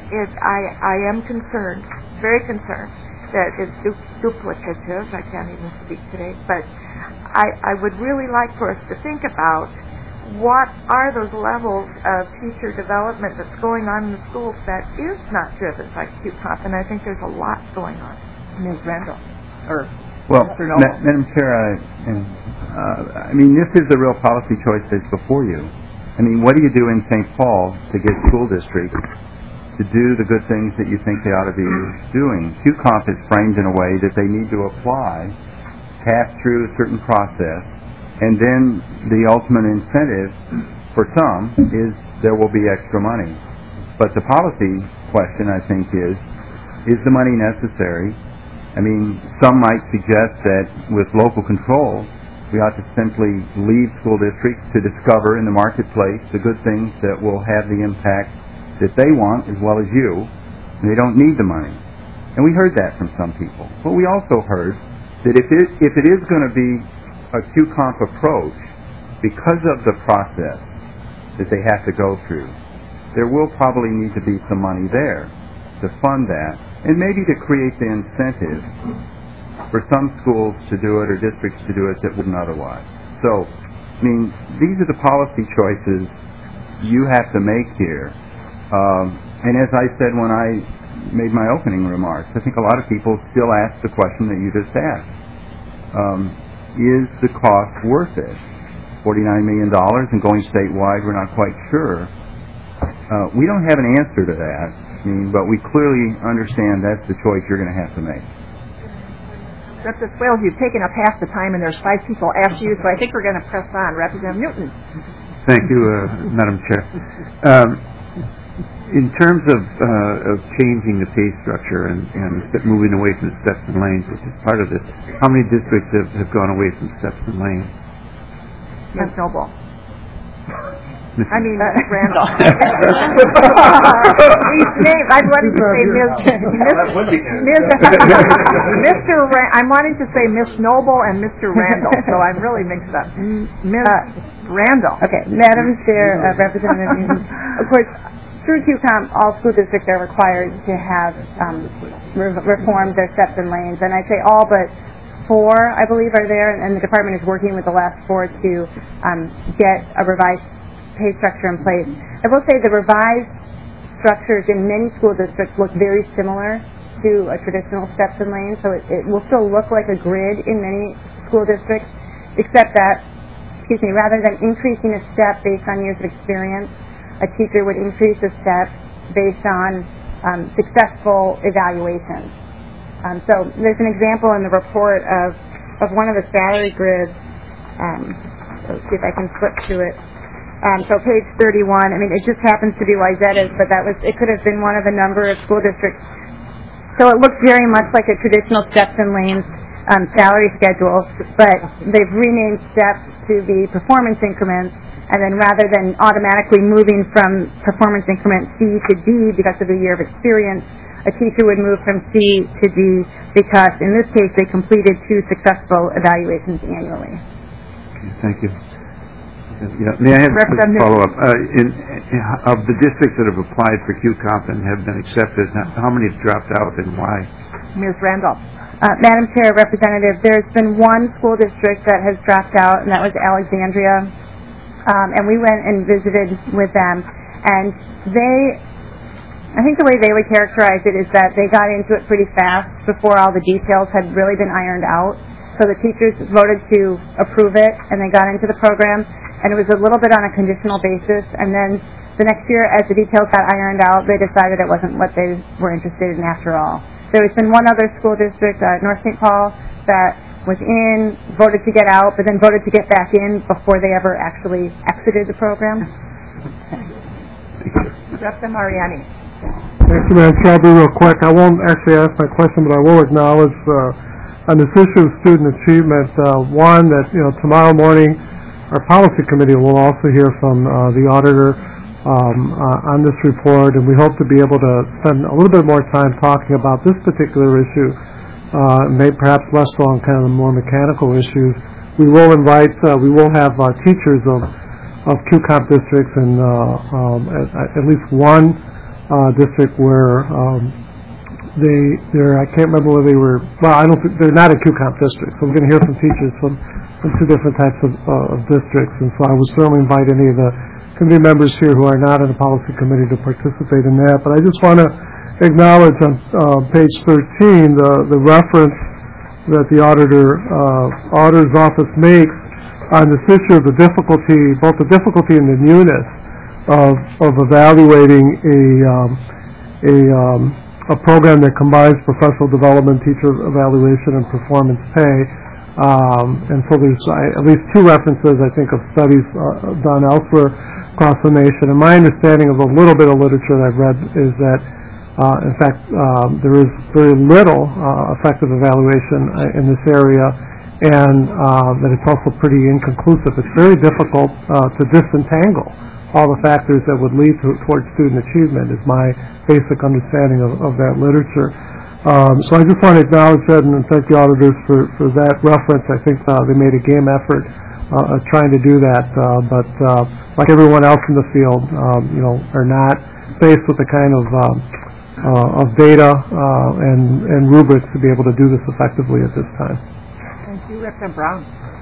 I am concerned, very concerned, that it's duplicative. I can't even speak today, but I would really like for us to think about what are those levels of teacher development that's going on in the schools that is not driven by QCOMP, and I think there's a lot going on. Ms. Randall, or well, Mr. Noble. Madam Chair, I mean, this is a real policy choice that's before you. I mean, what do you do in St. Paul to get school districts to do the good things that you think they ought to be doing? QCOMP is framed in a way that they need to apply, pass through a certain process, and then the ultimate incentive for some is there will be extra money. But the policy question, I think, is the money necessary? I mean, some might suggest that with local control, we ought to simply leave school districts to discover in the marketplace the good things that will have the impact that they want as well as you, and they don't need the money. And we heard that from some people. But we also heard that if it is going to be a QCOMP approach, because of the process that they have to go through, there will probably need to be some money there to fund that, and maybe to create the incentive for some schools to do it or districts to do it that wouldn't otherwise. So, I mean, these are the policy choices you have to make here. And as I said when I made my opening remarks, I think a lot of people still ask the question that you just asked. Is the cost worth it? $49 million and going statewide, we're not quite sure. We don't have an answer to that, but we clearly understand that's the choice you're going to have to make. Representative Swales, you've taken up half the time, and there's 5 people after you, so I think we're going to press on. Representative Newton. Thank you, Madam Chair. In terms of changing the pay structure and moving away from steps and lanes, which is part of this, how many districts have gone away from steps and lanes? Ms. Noble. Randall. These names, I wanted to say I'm wanting to say Miss Noble and Mr. Randall, so I'm really mixed up. Ms. Randall. Okay, Madam Chair, Representative Newton. Of course, through QCOMP, all school districts are required to have reformed their steps and lanes, and I say all but 4, I believe, are there, and the department is working with the last 4 to get a revised pay structure in place. I will say the revised structures in many school districts look very similar to a traditional steps and lanes, so it will still look like a grid in many school districts, except that, rather than increasing a step based on years of experience, a teacher would increase a step based on successful evaluations. So there's an example in the report of one of the salary grids. Let's see if I can flip to it. So page 31, it just happens to be Wayzata's, but it could have been one of a number of school districts. So it looks very much like a traditional steps and lanes salary schedule, but they've renamed steps to be performance increments, and then rather than automatically moving from performance increment C to D because of the year of experience, a teacher would move from C to D because, in this case, they completed 2 successful evaluations annually. Okay, thank you. Yeah, may I have a quick follow-up? Of the districts that have applied for QCOMP and have been accepted, how many have dropped out and why? Ms. Randolph. Madam Chair, Representative, there's been one school district that has dropped out, and that was Alexandria. And we went and visited with them, and I think the way they would characterize it is that they got into it pretty fast before all the details had really been ironed out. So the teachers voted to approve it, and they got into the program, and it was a little bit on a conditional basis, and then the next year, as the details got ironed out, they decided it wasn't what they were interested in after all. There has been one other school district, North St. Paul, that was in, voted to get out, but then voted to get back in before they ever actually exited the program. Representative Mariani. Thank you, Madam Chair. I'll be real quick. I won't actually ask my question, but I will acknowledge on this issue of student achievement, one, that tomorrow morning our policy committee will also hear from the auditor on this report, and we hope to be able to spend a little bit more time talking about this particular issue, maybe perhaps less so on kind of the more mechanical issues. We will have teachers of QComp districts, and at least one district where I can't remember whether they were. Well, I don't think they're not a QComp district. So we're going to hear from teachers from two different types of districts, and so I would certainly invite any of the committee members here who are not on the policy committee to participate in that. But I just want to acknowledge on page 13 the reference that the auditor's office makes on this issue of the difficulty, both the difficulty and the newness of evaluating a program that combines professional development, teacher evaluation, and performance pay. And so there's at least two references, I think, of studies done elsewhere across the nation. And my understanding of a little bit of literature that I've read is that, in fact, there is very little effective evaluation in this area, and that it's also pretty inconclusive. It's very difficult to disentangle all the factors that would lead towards student achievement, is my basic understanding of that literature. So I just want to acknowledge that and thank the auditors for that reference. I think they made a game effort trying to do that, but like everyone else in the field, are not faced with the kind of data and rubrics to be able to do this effectively at this time. Thank you, Representative Brown.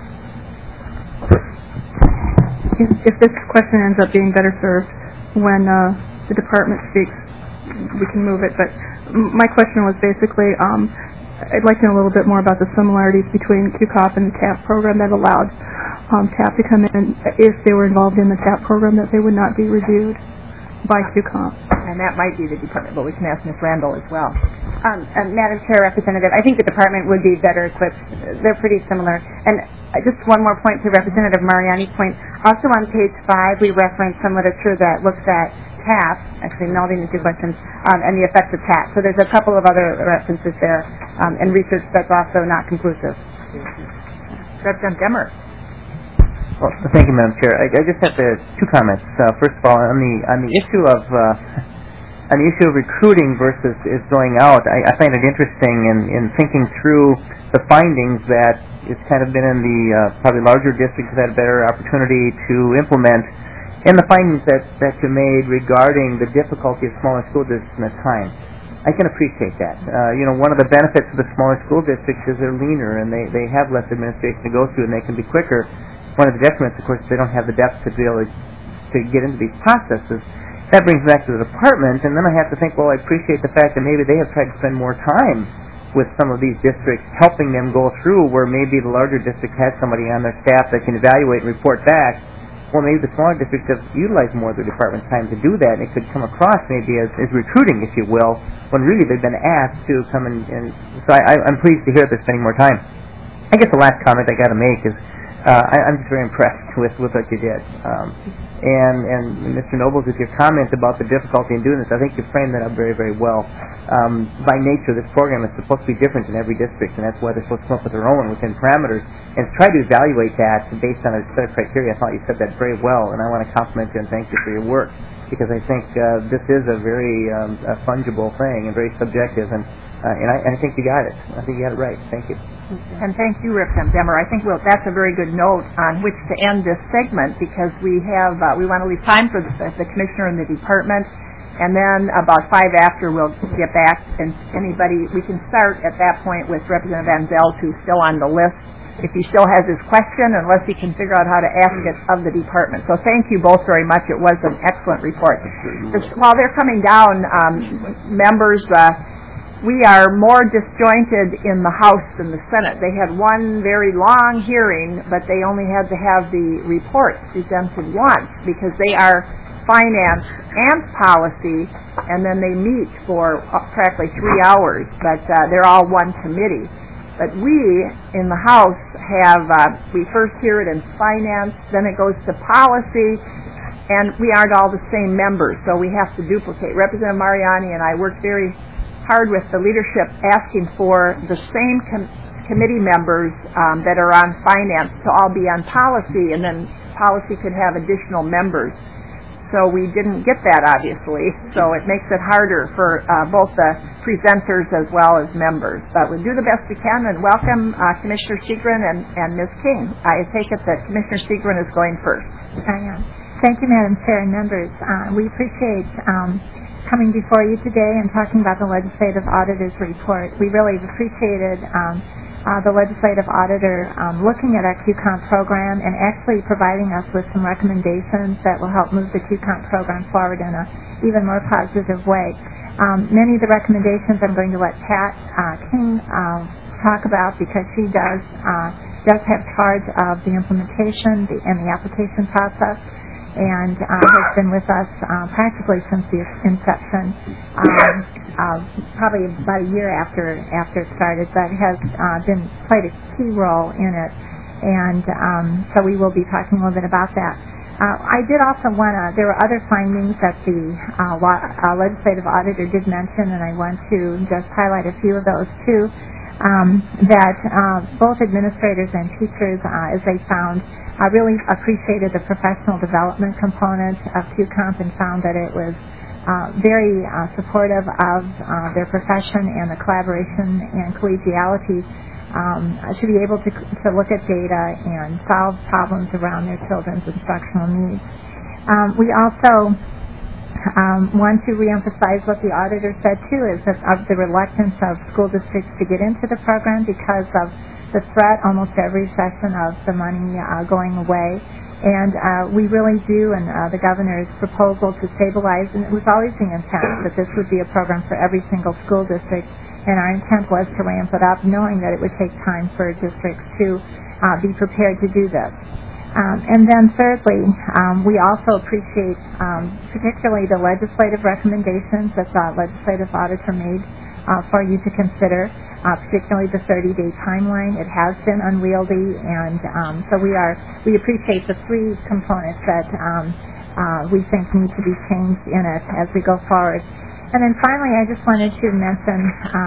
If this question ends up being better served when the department speaks, we can move it. But my question was basically, I'd like to know a little bit more about the similarities between QCOP and the TAP program that allowed TAP to come in. If they were involved in the TAP program, that they would not be reviewed by QComp. And that might be the department, but we can ask Ms. Randall as well. Madam Chair, Representative, I think the department would be better equipped. They're pretty similar. And just one more point to Representative Mariani's point. Also on page 5, we reference some literature that looks at TAP, actually melding the two questions, and the effects of TAP. So there's a couple of other references there, and research that's also not conclusive. Representative Demmer. Well, thank you, Madam Chair. I just have two comments. First of all, on the issue of recruiting versus is going out, I find it interesting in thinking through the findings that it's kind of been in the probably larger districts that had a better opportunity to implement, and the findings that you made regarding the difficulty of smaller school districts in the time. I can appreciate that. One of the benefits of the smaller school districts is they're leaner and they have less administration to go through and they can be quicker. One of the detriments, of course, is they don't have the depth to be able to get into these processes. That brings me back to the department, and then I have to think, well, I appreciate the fact that maybe they have tried to spend more time with some of these districts, helping them go through where maybe the larger district has somebody on their staff that can evaluate and report back. Well, maybe the smaller districts have utilized more of their department's time to do that, and it could come across maybe as recruiting, if you will, when really they've been asked to come and so I'm pleased to hear they're spending more time. I guess the last comment I got to make is I'm just very impressed with what you did. And Mr. Nobles, with your comment about the difficulty in doing this, I think you framed that up very, very well. By nature, this program is supposed to be different in every district, and that's why they're supposed to come up with their own within parameters, and try to evaluate that based on a set of criteria. I thought you said that very well, and I want to compliment you and thank you for your work, because I think this is a very fungible thing and very subjective, and I think you got it. I think you got it right. Thank you. And thank you, Representative Demmer. I think that's a very good note on which to end this segment, because we want to leave time for the commissioner and the department, and then about 5 after we'll get back, and we can start at that point with Representative Van Zelt, who's still on the list, if he still has his question, unless he can figure out how to ask it of the department. So thank you both very much. It was an excellent report. While they're coming down, members, we are more disjointed in the House than the Senate. They had one very long hearing, but they only had to have the reports presented once, because they are finance and policy, and then they meet for practically 3 hours, but they're all one committee. But we, in the House, we first hear it in finance, then it goes to policy, and we aren't all the same members, so we have to duplicate. Representative Mariani and I worked very hard with the leadership asking for the same committee members that are on finance to all be on policy, and then policy could have additional members. So we didn't get that, obviously, so it makes it harder for both the presenters as well as members. But we'll do the best we can, and welcome Commissioner Segrin and Ms. King. I take it that Commissioner Segrin is going first. I am. Thank you, Madam Chair and members. We appreciate coming before you today and talking about the Legislative Auditor's Report. We really appreciated the Legislative Auditor looking at our QComp program and actually providing us with some recommendations that will help move the QComp program forward in an even more positive way. Many of the recommendations I'm going to let Pat King talk about, because she does have charge of the implementation and the application process, and has been with us practically since the inception, probably about a year after it started, but has played a key role in it, and so we will be talking a little bit about that. I did also there were other findings that the Legislative Auditor did mention, and I want to just highlight a few of those too. That both administrators and teachers, as they found, really appreciated the professional development component of QComp and found that it was very supportive of their profession and the collaboration and collegiality to be able to look at data and solve problems around their children's instructional needs. We also want to reemphasize what the auditor said too, is that of the reluctance of school districts to get into the program because of the threat almost every session of the money going away. And we really do, and the governor's proposal to stabilize, and it was always the intent that this would be a program for every single school district, and our intent was to ramp it up, knowing that it would take time for districts to be prepared to do this. And then thirdly, we also appreciate particularly the legislative recommendations that the Legislative Auditor made for you to consider, particularly the 30-day timeline. It has been unwieldy, and so we appreciate the three components that we think need to be changed in it as we go forward. And then finally, I just wanted to mention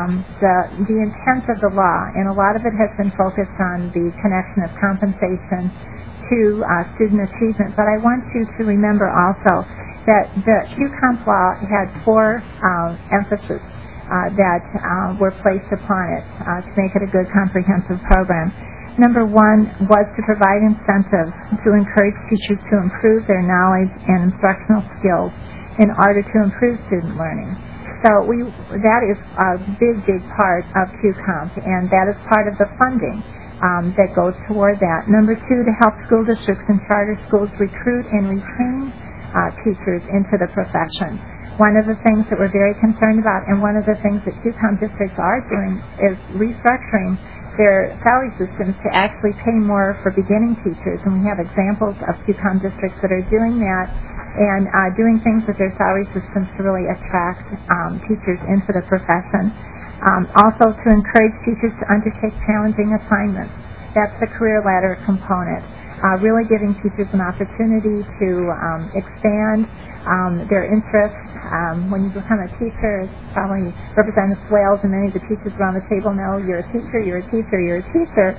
the intent of the law, and a lot of it has been focused on the connection of compensation to student achievement, but I want you to remember also that the QComp law had four emphases that were placed upon it to make it a good comprehensive program. Number one was to provide incentives to encourage teachers to improve their knowledge and instructional skills in order to improve student learning. So that is a big part of QComp, and that is part of the funding that goes toward that. Number two, to help school districts and charter schools recruit and retain teachers into the profession. One of the things that we're very concerned about, and one of the things that QComp districts are doing, is restructuring their salary systems to actually pay more for beginning teachers, and we have examples of QComp districts that are doing that and doing things with their salary systems to really attract teachers into the profession. Also to encourage teachers to undertake challenging assignments. That's the career ladder component. Really giving teachers an opportunity to expand their interests. When you become a teacher, it's probably Representative Swales and many of the teachers around the table know you're a teacher, you're a teacher, you're a teacher.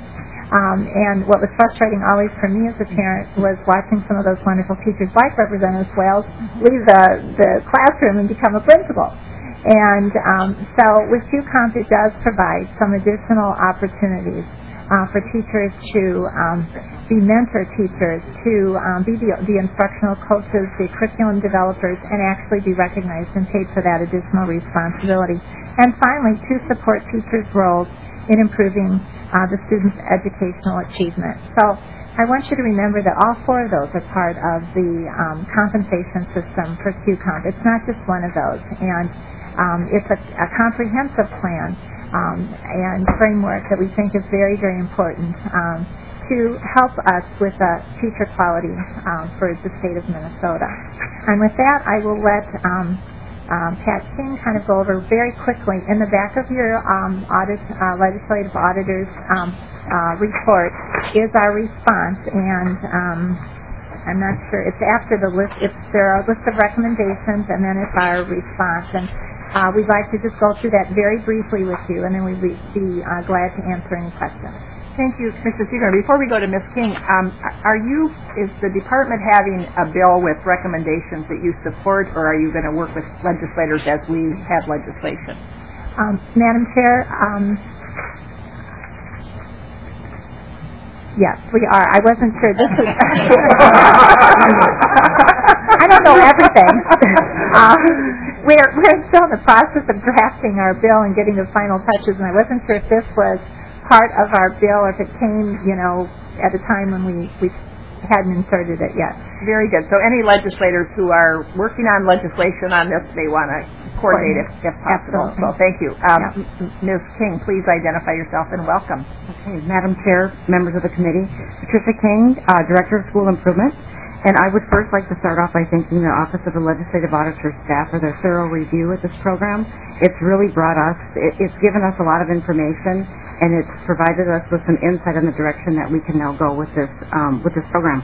And what was frustrating always for me as a parent was watching some of those wonderful teachers like Representative Swales leave the classroom and become a principal. And so with QComp, it does provide some additional opportunities for teachers to be mentor teachers, to be the instructional coaches, the curriculum developers, and actually be recognized and paid for that additional responsibility. And finally, to support teachers' roles in improving the students' educational achievement. So I want you to remember that all four of those are part of the compensation system for QComp. It's not just one of those. And it's a comprehensive plan and framework that we think is very, very important to help us with teacher quality for the state of Minnesota. And with that, I will let Pat King kind of go over very quickly. In the back of your legislative auditor's report is our response, and I'm not sure. It's after the list. There are a list of recommendations, and then it's our response. And we'd like to just go through that very briefly with you, and then we'd be glad to answer any questions. Thank you, Mr. Seeger. Before we go to Ms. King, is the department having a bill with recommendations that you support, or are you going to work with legislators as we have legislation? Madam Chair, yes, we are. I wasn't sure. This is. I don't know everything. We're still in the process of drafting our bill and getting the final touches, and I wasn't sure if this was part of our bill or if it came, at a time when we hadn't inserted it yet. Very good. So any legislators who are working on legislation on this, they want to coordinate if possible. Absolutely. So thank you. Ms. King, please identify yourself and welcome. Okay, Madam Chair, members of the committee, Patricia King, Director of School Improvement. And I would first like to start off by thanking the Office of the Legislative Auditor staff for their thorough review of this program. It's really brought us, it's given us a lot of information, and it's provided us with some insight in the direction that we can now go with this program.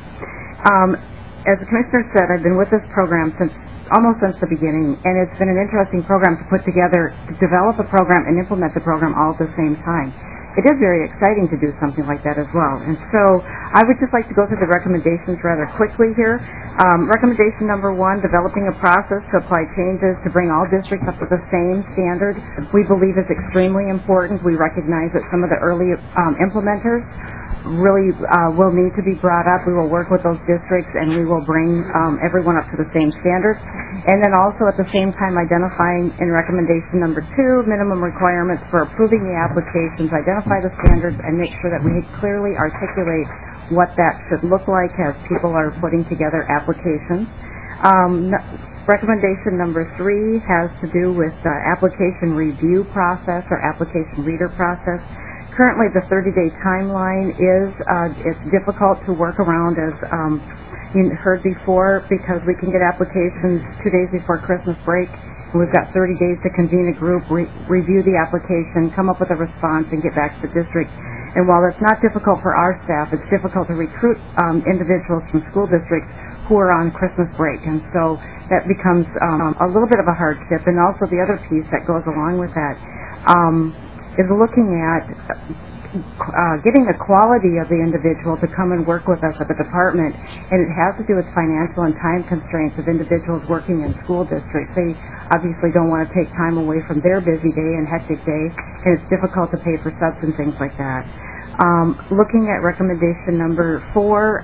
As the Commissioner said, I've been with this program almost since the beginning, and it's been an interesting program to put together, to develop a program and implement the program all at the same time. It is very exciting to do something like that as well. And so I would just like to go through the recommendations rather quickly here. Recommendation number 1, developing a process to apply changes to bring all districts up to the same standard, we believe is extremely important. We recognize that some of the early implementers really will need to be brought up. We will work with those districts, and we will bring everyone up to the same standards. And then also at the same time identifying in recommendation number 2, minimum requirements for approving the applications, identify the standards, and make sure that we clearly articulate what that should look like as people are putting together applications. Recommendation number 3 has to do with the application review process or application reader process. Currently, the 30-day timeline it's difficult to work around, as you heard before, because we can get applications 2 days before Christmas break. And we've got 30 days to convene a group, review the application, come up with a response, and get back to the district. And while it's not difficult for our staff, it's difficult to recruit individuals from school districts who are on Christmas break. And so that becomes a little bit of a hardship. And also the other piece that goes along with that is looking at getting the quality of the individual to come and work with us at the department, and it has to do with financial and time constraints of individuals working in school districts. They obviously don't want to take time away from their busy day and hectic day, and it's difficult to pay for subs and things like that. Looking at recommendation number 4,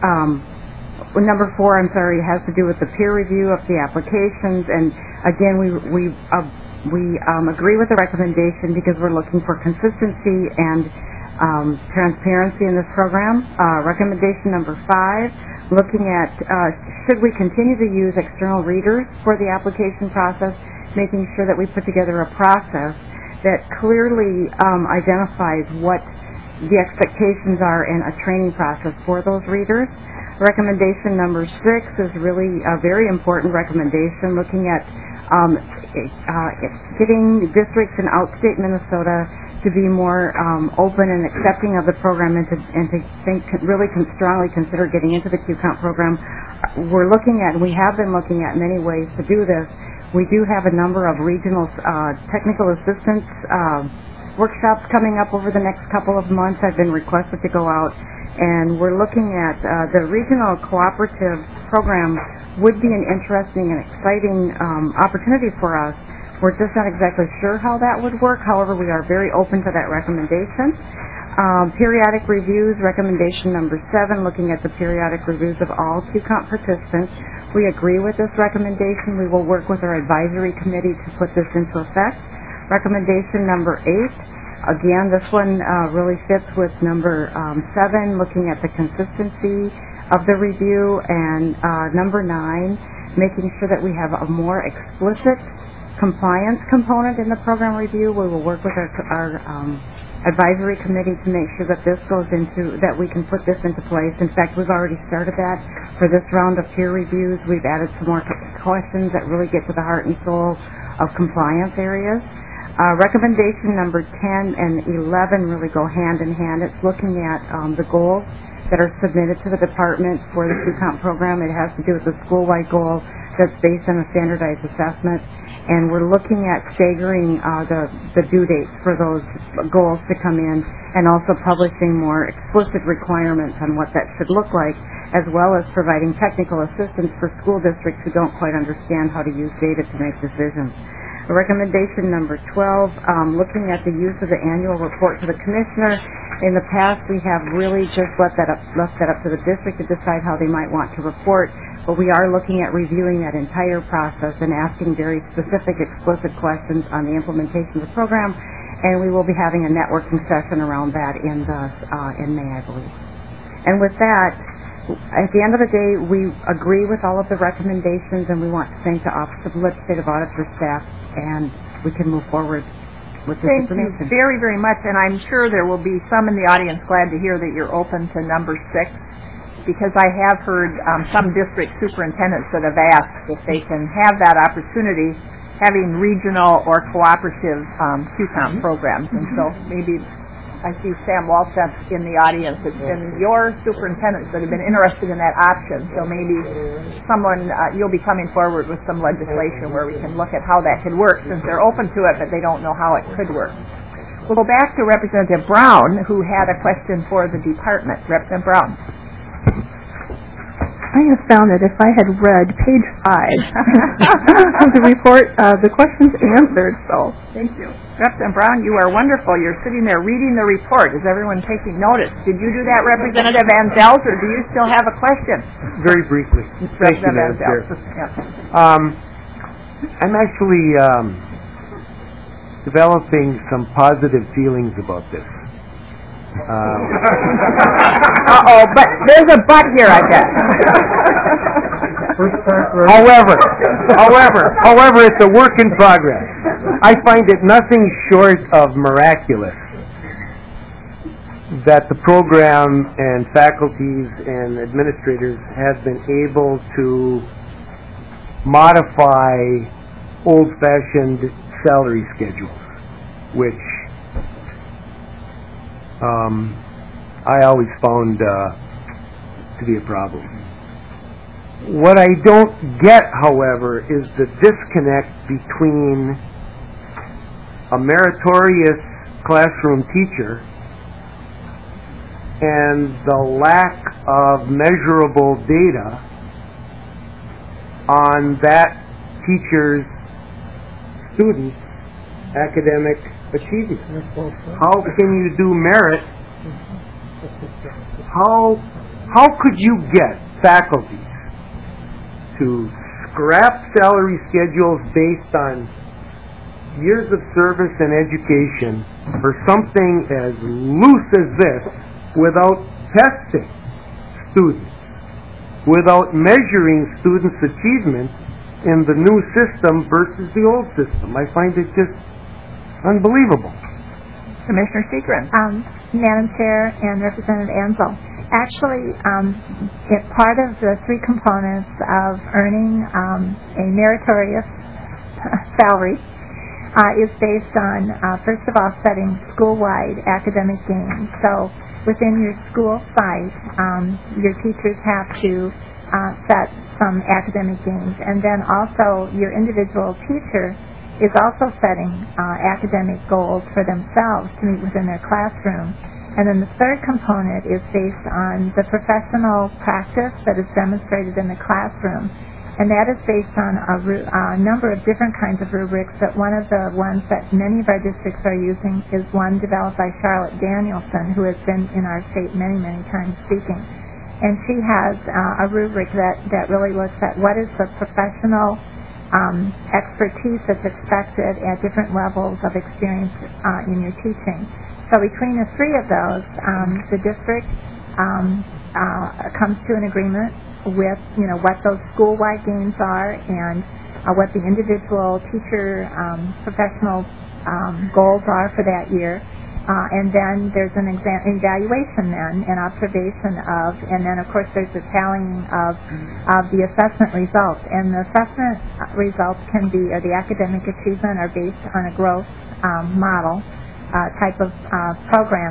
has to do with the peer review of the applications, and again, we agree with the recommendation because we're looking for consistency and transparency in this program. Recommendation number 5, looking at should we continue to use external readers for the application process, making sure that we put together a process that clearly identifies what the expectations are in a training process for those readers. Recommendation number 6 is really a very important recommendation, looking at getting districts in outstate Minnesota to be more open and accepting of the program, and to really strongly consider getting into the QComp program. We're looking at, and we have been looking at many ways to do this. We do have a number of regional technical assistance workshops coming up over the next couple of months. I've been requested to go out, and we're looking at the regional cooperative program would be an interesting and exciting opportunity for us. We're just not exactly sure how that would work. However, we are very open to that recommendation. Periodic reviews, recommendation number 7, looking at the periodic reviews of all QComp participants. We agree with this recommendation. We will work with our advisory committee to put this into effect. Recommendation number 8, again, this one really fits with number 7, looking at the consistency of the review, and number 9, making sure that we have a more explicit compliance component in the program review. We will work with our advisory committee to make sure that that we can put this into place. In fact, we've already started that for this round of peer reviews. We've added some more questions that really get to the heart and soul of compliance areas. Recommendation number 10 and 11 really go hand in hand. It's looking at the goals that are submitted to the department for the QComp program. It has to do with the school-wide goal that's based on a standardized assessment, and we're looking at staggering the due dates for those goals to come in, and also publishing more explicit requirements on what that should look like, as well as providing technical assistance for school districts who don't quite understand how to use data to make decisions. Recommendation number 12, looking at the use of the annual report to the commissioner. In the past, we have really just left that up to the district to decide how they might want to report, but we are looking at reviewing that entire process and asking very specific, explicit questions on the implementation of the program, and we will be having a networking session around that in May, I believe. And with that, at the end of the day, we agree with all of the recommendations, and we want to thank the Office of Legislative Auditor staff, and we can move forward with this information. Thank you very, very much, and I'm sure there will be some in the audience glad to hear that you're open to number 6, because I have heard some district superintendents that have asked if they can have that opportunity, having regional or cooperative QComp programs, and so maybe I see Sam Walchef in the audience. It's been your superintendents that have been interested in that option, so maybe someone, you'll be coming forward with some legislation where we can look at how that could work, since they're open to it, but they don't know how it could work. We'll go back to Representative Brown, who had a question for the department. Representative Brown. I have found that if I had read page 5 of the report, the question's answered, so thank you. Representative Brown, you are wonderful. You're sitting there reading the report. Is everyone taking notice? Did you do that, Representative Anzels, or do you still have a question? Very briefly. Representative Anzels. I'm actually developing some positive feelings about this. But there's a but here, I guess. However, it's a work in progress. I find it nothing short of miraculous that the program and faculties and administrators have been able to modify old-fashioned salary schedules, which I always found to be a problem. What I don't get, however, is the disconnect between a meritorious classroom teacher and the lack of measurable data on that teacher's students' academic achievement. How can you do merit? How could you get faculty to scrap salary schedules based on years of service and education for something as loose as this without testing students, without measuring students' achievements in the new system versus the old system? I find it just unbelievable. Commissioner Segrin. Madam Chair and Representative Anzel, actually, part of the 3 components of earning a meritorious salary is based on, first of all, setting school-wide academic gains. So within your school site, your teachers have to set some academic gains, and then also your individual teacher is also setting academic goals for themselves to meet within their classroom. And then the third component is based on the professional practice that is demonstrated in the classroom. And that is based on a number of different kinds of rubrics, but one of the ones that many of our districts are using is one developed by Charlotte Danielson, who has been in our state many, many times speaking. And she has a rubric that really looks at what is the professional expertise that's expected at different levels of experience in your teaching. So between the 3 of those, the district comes to an agreement with, what those school-wide gains are and what the individual teacher professional goals are for that year. And then there's an evaluation then, an observation of, and then of course there's the tallying of the assessment results. And the assessment results can be, or the academic achievement, are based on a growth model type of program.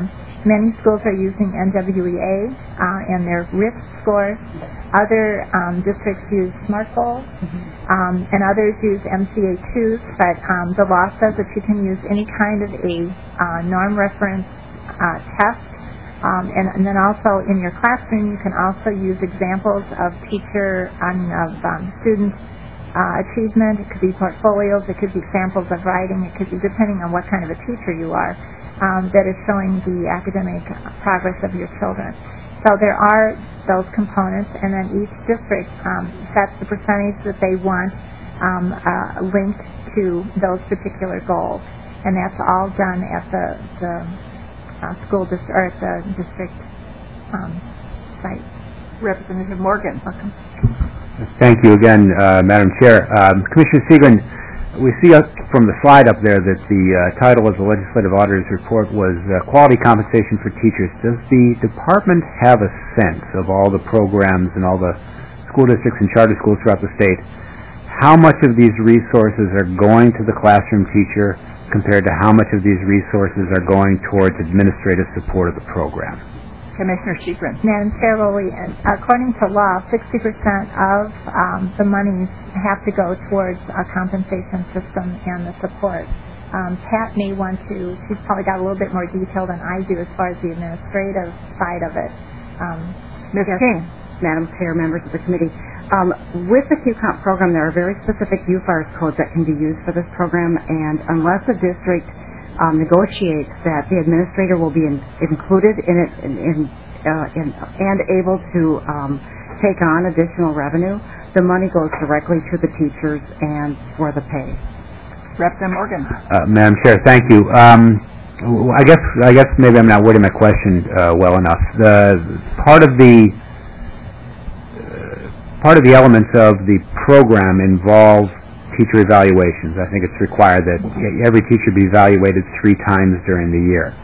Many schools are using NWEA and their RISC scores. Other districts use SMART goals, and others use MCA2s, but the law says that you can use any kind of a norm reference test. And then also in your classroom, you can also use examples of student achievement. It could be portfolios, it could be samples of writing, it could be depending on what kind of a teacher you are, that is showing the academic progress of your children. So there are those components, and then each district sets the percentage that they want linked to those particular goals, and that's all done at the school district or at the district site. Representative Morgan. Welcome. Thank you again, Madam Chair. Commissioner Seagren, we see from the slide up there that the title of the Legislative Auditor's Report was Quality Compensation for Teachers. Does the department have a sense of all the programs and all the school districts and charter schools throughout the state? How much of these resources are going to the classroom teacher compared to how much of these resources are going towards administrative support of the program? Commissioner Seagren. Madam Chair, according to law, 60% of the monies have to go towards a compensation system and the support. Pat may want to, she's probably got a little bit more detail than I do as far as the administrative side of it. Ms. King. Madam Chair, members of the committee. With the QComp program, there are very specific UFARS codes that can be used for this program, and unless a district negotiates that the administrator will be included in it and able to take on additional revenue, the money goes directly to the teachers and for the pay. Representative Morgan. Madam Chair, thank you. I guess maybe I'm not wording my question well enough. Part of the elements of the program involve teacher evaluations. I think it's required that every teacher be evaluated 3 times during the year.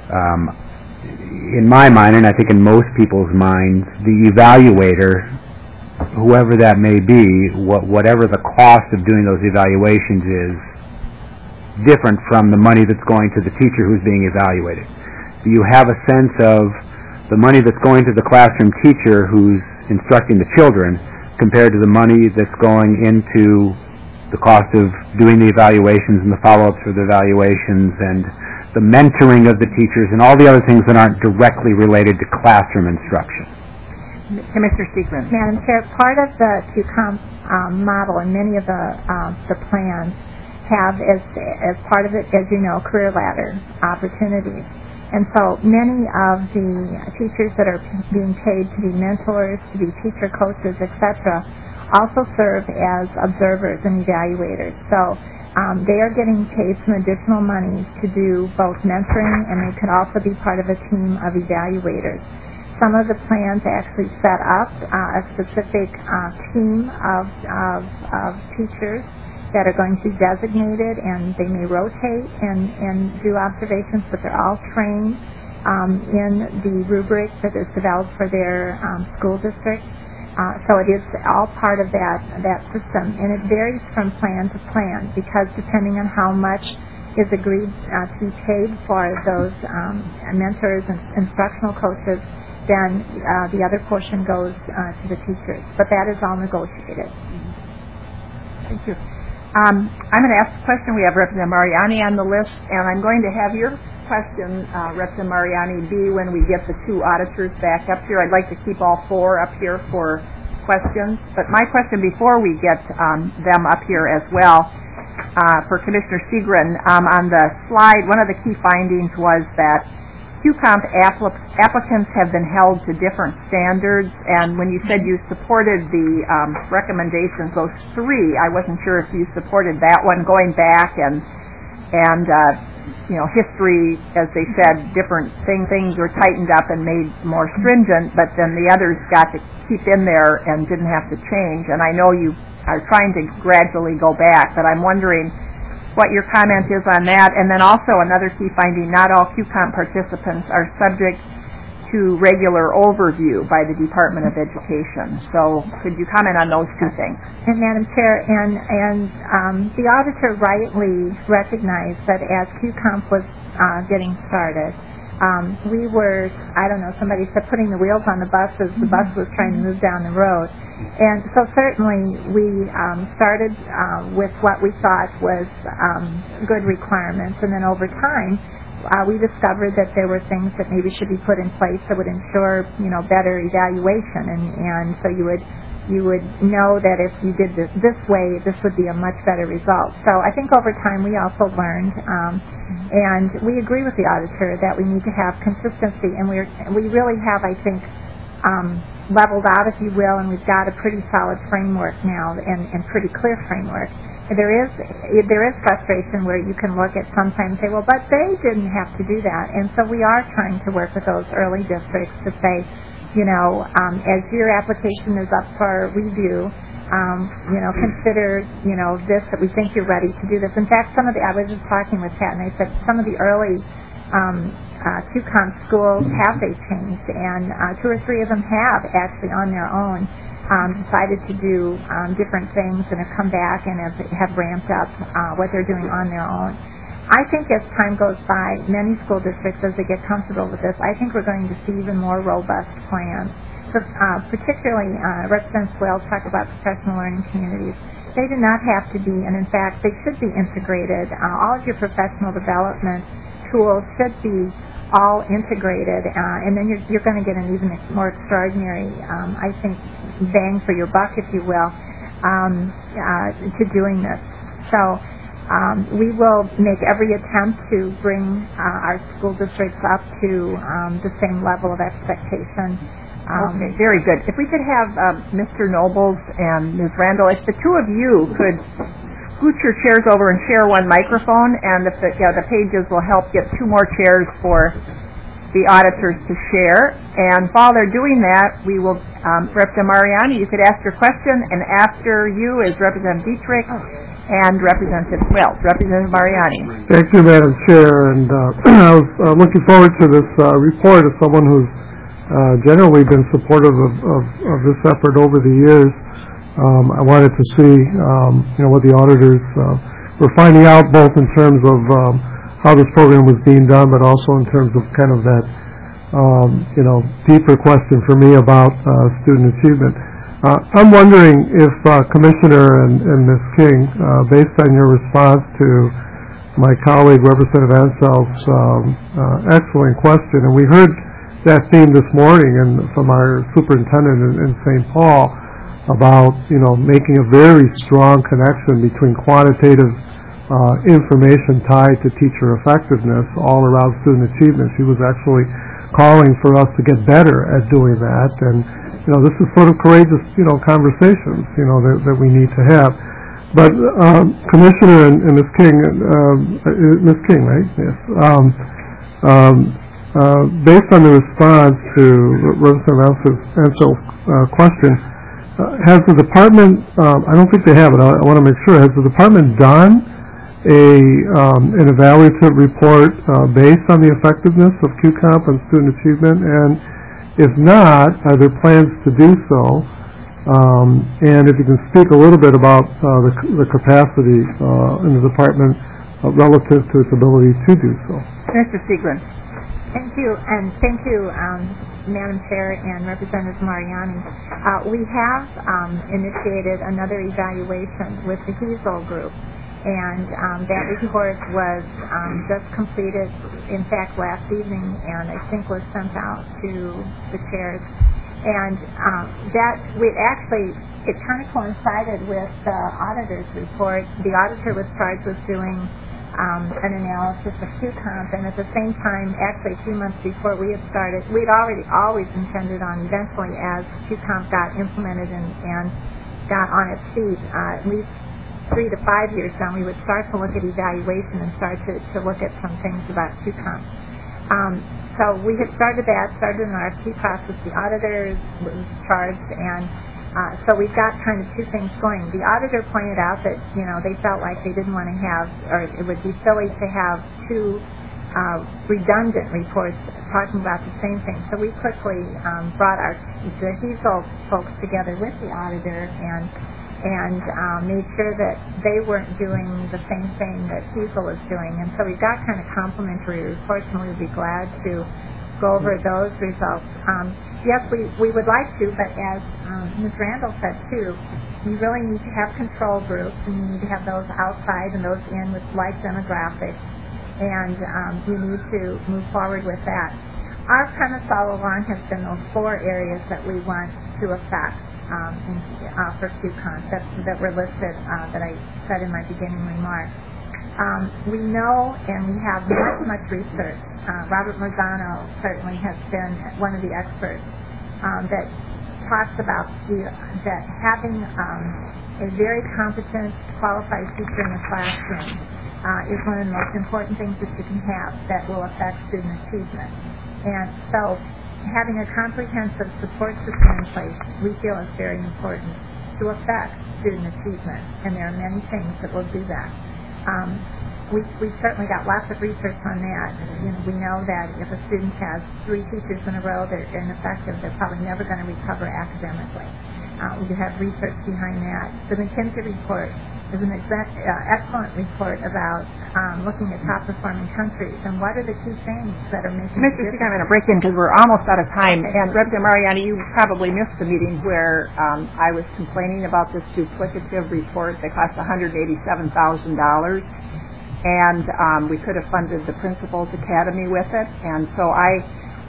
In my mind, and I think in most people's minds, the evaluator, whoever that may be, whatever the cost of doing those evaluations is, different from the money that's going to the teacher who's being evaluated. Do you have a sense of the money that's going to the classroom teacher who's instructing the children compared to the money that's going into the cost of doing the evaluations and the follow-ups for the evaluations and the mentoring of the teachers and all the other things that aren't directly related to classroom instruction? Commissioner Seagren. Madam Chair, part of the QComp model and many of the plans have as part of it, as you know, career ladder opportunities. And so many of the teachers that are being paid to be mentors, to be teacher coaches, etc., also serve as observers and evaluators. So they are getting paid some additional money to do both mentoring, and they could also be part of a team of evaluators. Some of the plans actually set up a specific team of teachers that are going to be designated, and they may rotate and do observations, but they're all trained in the rubric that is developed for their school district. So it is all part of that system, and it varies from plan to plan because depending on how much is agreed to be paid for those mentors and instructional coaches, then the other portion goes to the teachers. But that is all negotiated. Thank you. I'm going to ask a question. We have Representative Mariani on the list, and I'm going to have your question, Representative Mariani, be when we get the 2 auditors back up here. I'd like to keep all 4 up here for questions. But my question before we get them up here as well, for Commissioner Seagren, on the slide, one of the key findings was that QComp applicants have been held to different standards, and when you said you supported the recommendations, those 3, I wasn't sure if you supported that one, going back and history, as they said, different things were tightened up and made more stringent, but then the others got to keep in there and didn't have to change. And I know you are trying to gradually go back, but I'm wondering what your comment is on that. And then also another key finding, not all QComp participants are subject to regular overview by the Department of Education. So could you comment on those 2 things? And Madam Chair, and the auditor rightly recognized that as QComp was getting started, we were, I don't know, somebody said putting the wheels on the bus as the bus was trying to move down the road. And so certainly we started with what we thought was good requirements, and then over time we discovered that there were things that maybe should be put in place that would ensure, better evaluation, and so you would know that if you did this way, this would be a much better result. So I think over time we also learned, and we agree with the auditor that we need to have consistency, and we really have, I think, leveled out, if you will, and we've got a pretty solid framework now and pretty clear framework. There is frustration where you can look at sometimes say, well, but they didn't have to do that, and so we are trying to work with those early districts to say, as your application is up for review, consider, this, that we think you're ready to do this. In fact, I was just talking with Pat, and I said some of the early QComp schools have they changed, and 2 or 3 of them have actually on their own decided to do different things and have come back and have ramped up what they're doing on their own. I think as time goes by, many school districts, as they get comfortable with this, I think we're going to see even more robust plans. So, particularly, Representative Swales talked about professional learning communities. They do not have to be, and in fact, they should be integrated. All of your professional development tools should be all integrated, and then you're going to get an even more extraordinary, I think, bang for your buck, if you will, to doing this. So we will make every attempt to bring our school districts up to the same level of expectation. Okay, very good. If we could have Mr. Nobles and Ms. Randall, if the two of you could scoot your chairs over and share one microphone, and the pages will help get 2 more chairs for the auditors to share. And while they're doing that, we will, Representative Mariani, you could ask your question, and after you is Representative Dietrich and Representative Wells. Representative Mariani. Thank you, Madam Chair. And I was looking forward to this report as someone who's generally been supportive of this effort over the years. I wanted to see, what the auditors were finding out, both in terms of how this program was being done, but also in terms of kind of that, deeper question for me about student achievement. I'm wondering if Commissioner and Ms. King, based on your response to my colleague Representative Ansel's excellent question, and we heard that theme this morning and from our superintendent in St. Paul about, making a very strong connection between quantitative information tied to teacher effectiveness all around student achievement. She was actually calling for us to get better at doing that, and this is sort of courageous, conversations, that we need to have. But Commissioner and Ms. King, Ms. King, right? Yes. Based on the response to Representative Ansel's question, has the department, I don't think they have it, I want to make sure, has the department done an evaluative report based on the effectiveness of QComp and student achievement? And if not, are there plans to do so? And if you can speak a little bit about the capacity in the department relative to its ability to do so. Mr. Sieglin. Thank you, and thank you, Madam Chair and Representative Mariani. We have initiated another evaluation with the HESL group, and that report was just completed, in fact, last evening, and I think was sent out to the chairs. And it kind of coincided with the auditor's report. The auditor was charged with doing an analysis of QComp, and at the same time, actually a few months before we had started, we'd already always intended on eventually, as QComp got implemented and got on its feet, at least 3 to 5 years down, we would start to look at evaluation and start to look at some things about QComp. So we had started an RFP process. The auditor was charged, and so we've got kind of 2 things going. The auditor pointed out that, they felt like they didn't want to have, or it would be silly to have 2 redundant reports talking about the same thing. So we quickly brought the HESL folks together with the auditor and and made sure that they weren't doing the same thing that TESOL was doing. And so we've got kind of complementary reports, and we would be glad to go over those results. Yes, we would like to, but as Ms. Randall said too, you really need to have control groups, and you need to have those outside and those in with like demographics, and you need to move forward with that. Our premise all along has been those 4 areas that we want to affect for QCOM that were listed that I said in my beginning remarks. We know, and we have much research. Robert Marzano certainly has been one of the experts that talks about that having a very competent, qualified teacher in the classroom is one of the most important things that you can have that will affect student achievement. And so having a comprehensive support system in place, we feel is very important to affect student achievement, and there are many things that will do that. We've certainly got lots of research on that. We know that if a student has 3 teachers in a row that are ineffective, they're probably never going to recover academically. We have research behind that. The McKinsey report is an excellent report about looking at top-performing countries and what are the key things that are making a difference. I'm going to break in because we're almost out of time. And Representative Mariani, you probably missed the meeting where I was complaining about this duplicative report that cost $187,000. And we could have funded the Principals Academy with it. And so I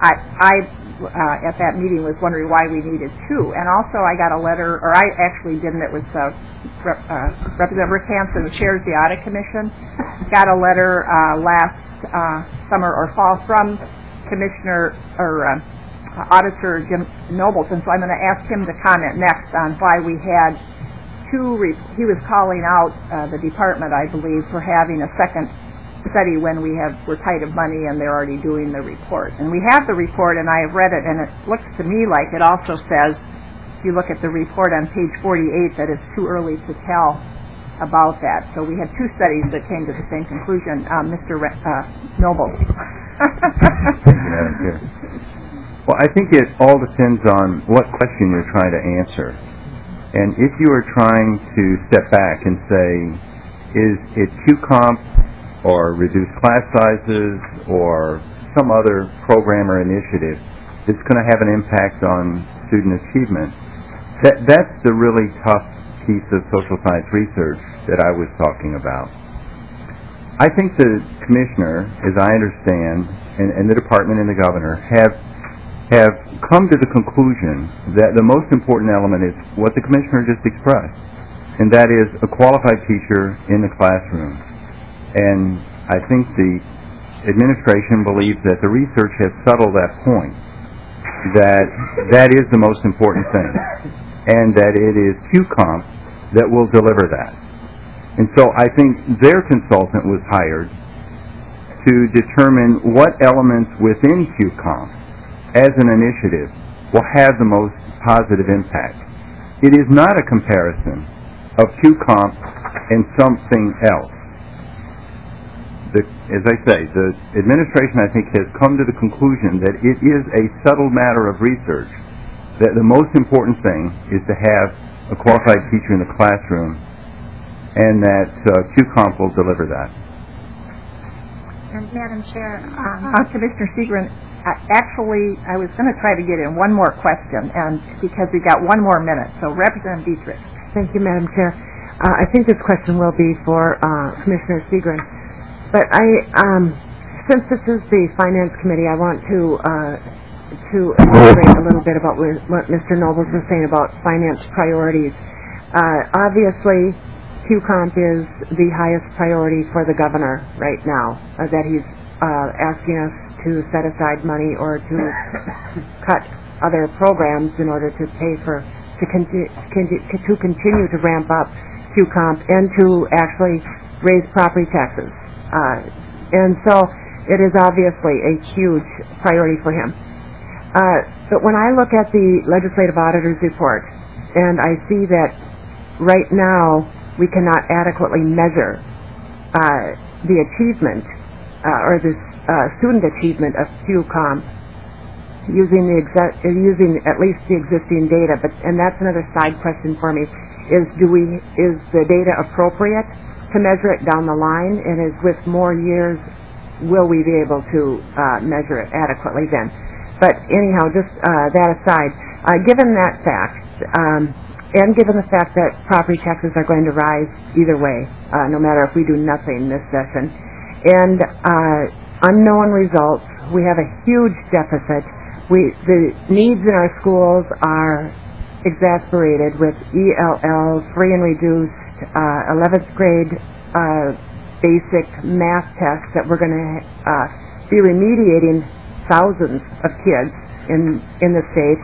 at that meeting was wondering why we needed 2. And also I got a letter, or I actually didn't, it was Representative Rick Hansen, who chairs the Audit Commission, got a letter last summer or fall from Commissioner or Auditor Jim Nobles. And so I'm going to ask him to comment next on why we had 2, he was calling out the department, I believe, for having a second study when we're tight of money and they're already doing the report. And we have the report, and I have read it, and it looks to me like it also says, if you look at the report on page 48, that it's too early to tell about that. So we had 2 studies that came to the same conclusion. Mr. Noble. Thank you, Madam Chair. Well, I think it all depends on what question you're trying to answer. And if you are trying to step back and say, is it QComp or reduced class sizes or some other program or initiative that's going to have an impact on student achievement, that's the really tough piece of social science research that I was talking about. I think the Commissioner, as I understand, and the Department and the Governor have come to the conclusion that the most important element is what the Commissioner just expressed, and that is a qualified teacher in the classroom. And I think the administration believes that the research has settled that point, that is the most important thing, and that it is QComp that will deliver that. And so I think their consultant was hired to determine what elements within QComp as an initiative will have the most positive impact. It is not a comparison of QComp and something else. As I say, the administration, I think, has come to the conclusion that it is a settled matter of research, that the most important thing is to have a qualified teacher in the classroom, and that QComp will deliver that. And Madam Chair, Commissioner Segrin, actually, I was going to try to get in one more question, and because we got 1 more minute. So, Representative Dietrich. Thank you, Madam Chair. I think this question will be for Commissioner Segrin. But since this is the Finance Committee, I want to elaborate a little bit about what Mr. Nobles was saying about finance priorities. Obviously, QComp is the highest priority for the Governor right now, that he's asking us to set aside money or to cut other programs in order to pay to continue to ramp up QComp and to actually raise property taxes. And so it is obviously a huge priority for him. But when I look at the Legislative Auditor's report, and I see that right now we cannot adequately measure the achievement or the student achievement of QComp using at least the existing data, and that's another side question for me, is the data appropriate to measure it down the line, and is with more years will we be able to measure it adequately then? But anyhow, just that aside, given that fact, and given the fact that property taxes are going to rise either way, no matter if we do nothing this session, and unknown results, we have a huge deficit. The needs in our schools are exacerbated with ELL, free and reduced, 11th grade basic math tests that we're going to be remediating thousands of kids in the state.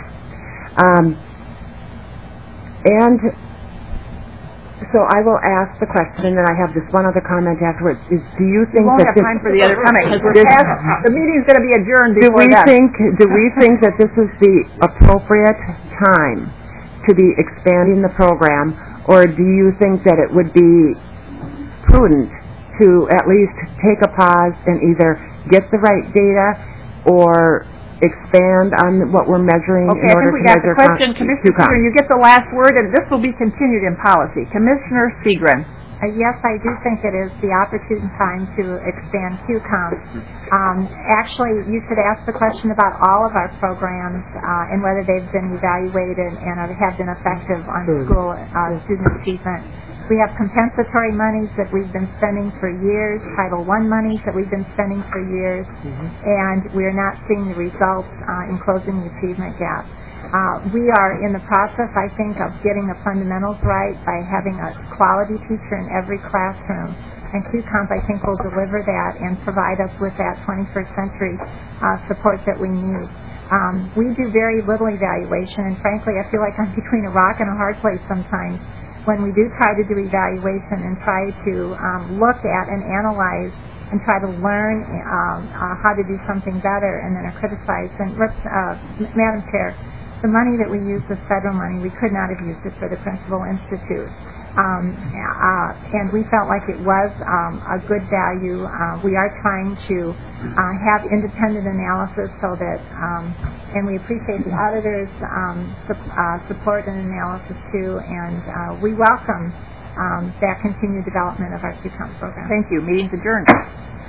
And so I will ask the question, and I have just one other comment afterwards, is do you think we won't that have time for the other comment because the meeting's going to be adjourned before that. Do we think that this is the appropriate time to be expanding the program, or do you think that it would be prudent to at least take a pause and either get the right data or expand on what we're measuring in order to measure Okay, I think we got the question. Commissioner Segren, you get the last word, and this will be continued in policy. Commissioner Segren. Yes, I do think it is the opportune time to expand QComp. Actually, you should ask the question about all of our programs and whether they've been evaluated and have been effective on school student achievement. We have compensatory monies that we've been spending for years, Title I monies that we've been spending for years, and we're not seeing the results in closing the achievement gap. We are in the process, I think, of getting the fundamentals right by having a quality teacher in every classroom. And QComp, I think, will deliver that and provide us with that 21st century support that we need. We do very little evaluation, and frankly, I feel like I'm between a rock and a hard place sometimes when we do try to do evaluation and try to look at and analyze and try to learn how to do something better and then are criticized. And Madam Chair, the money that we use is federal money. We could not have used it for the Principal Institute. And we felt like it was a good value. We are trying to have independent analysis so that, and we appreciate the auditors' support and analysis too, and we welcome that continued development of our QComp program. Thank you. Meeting's adjourned.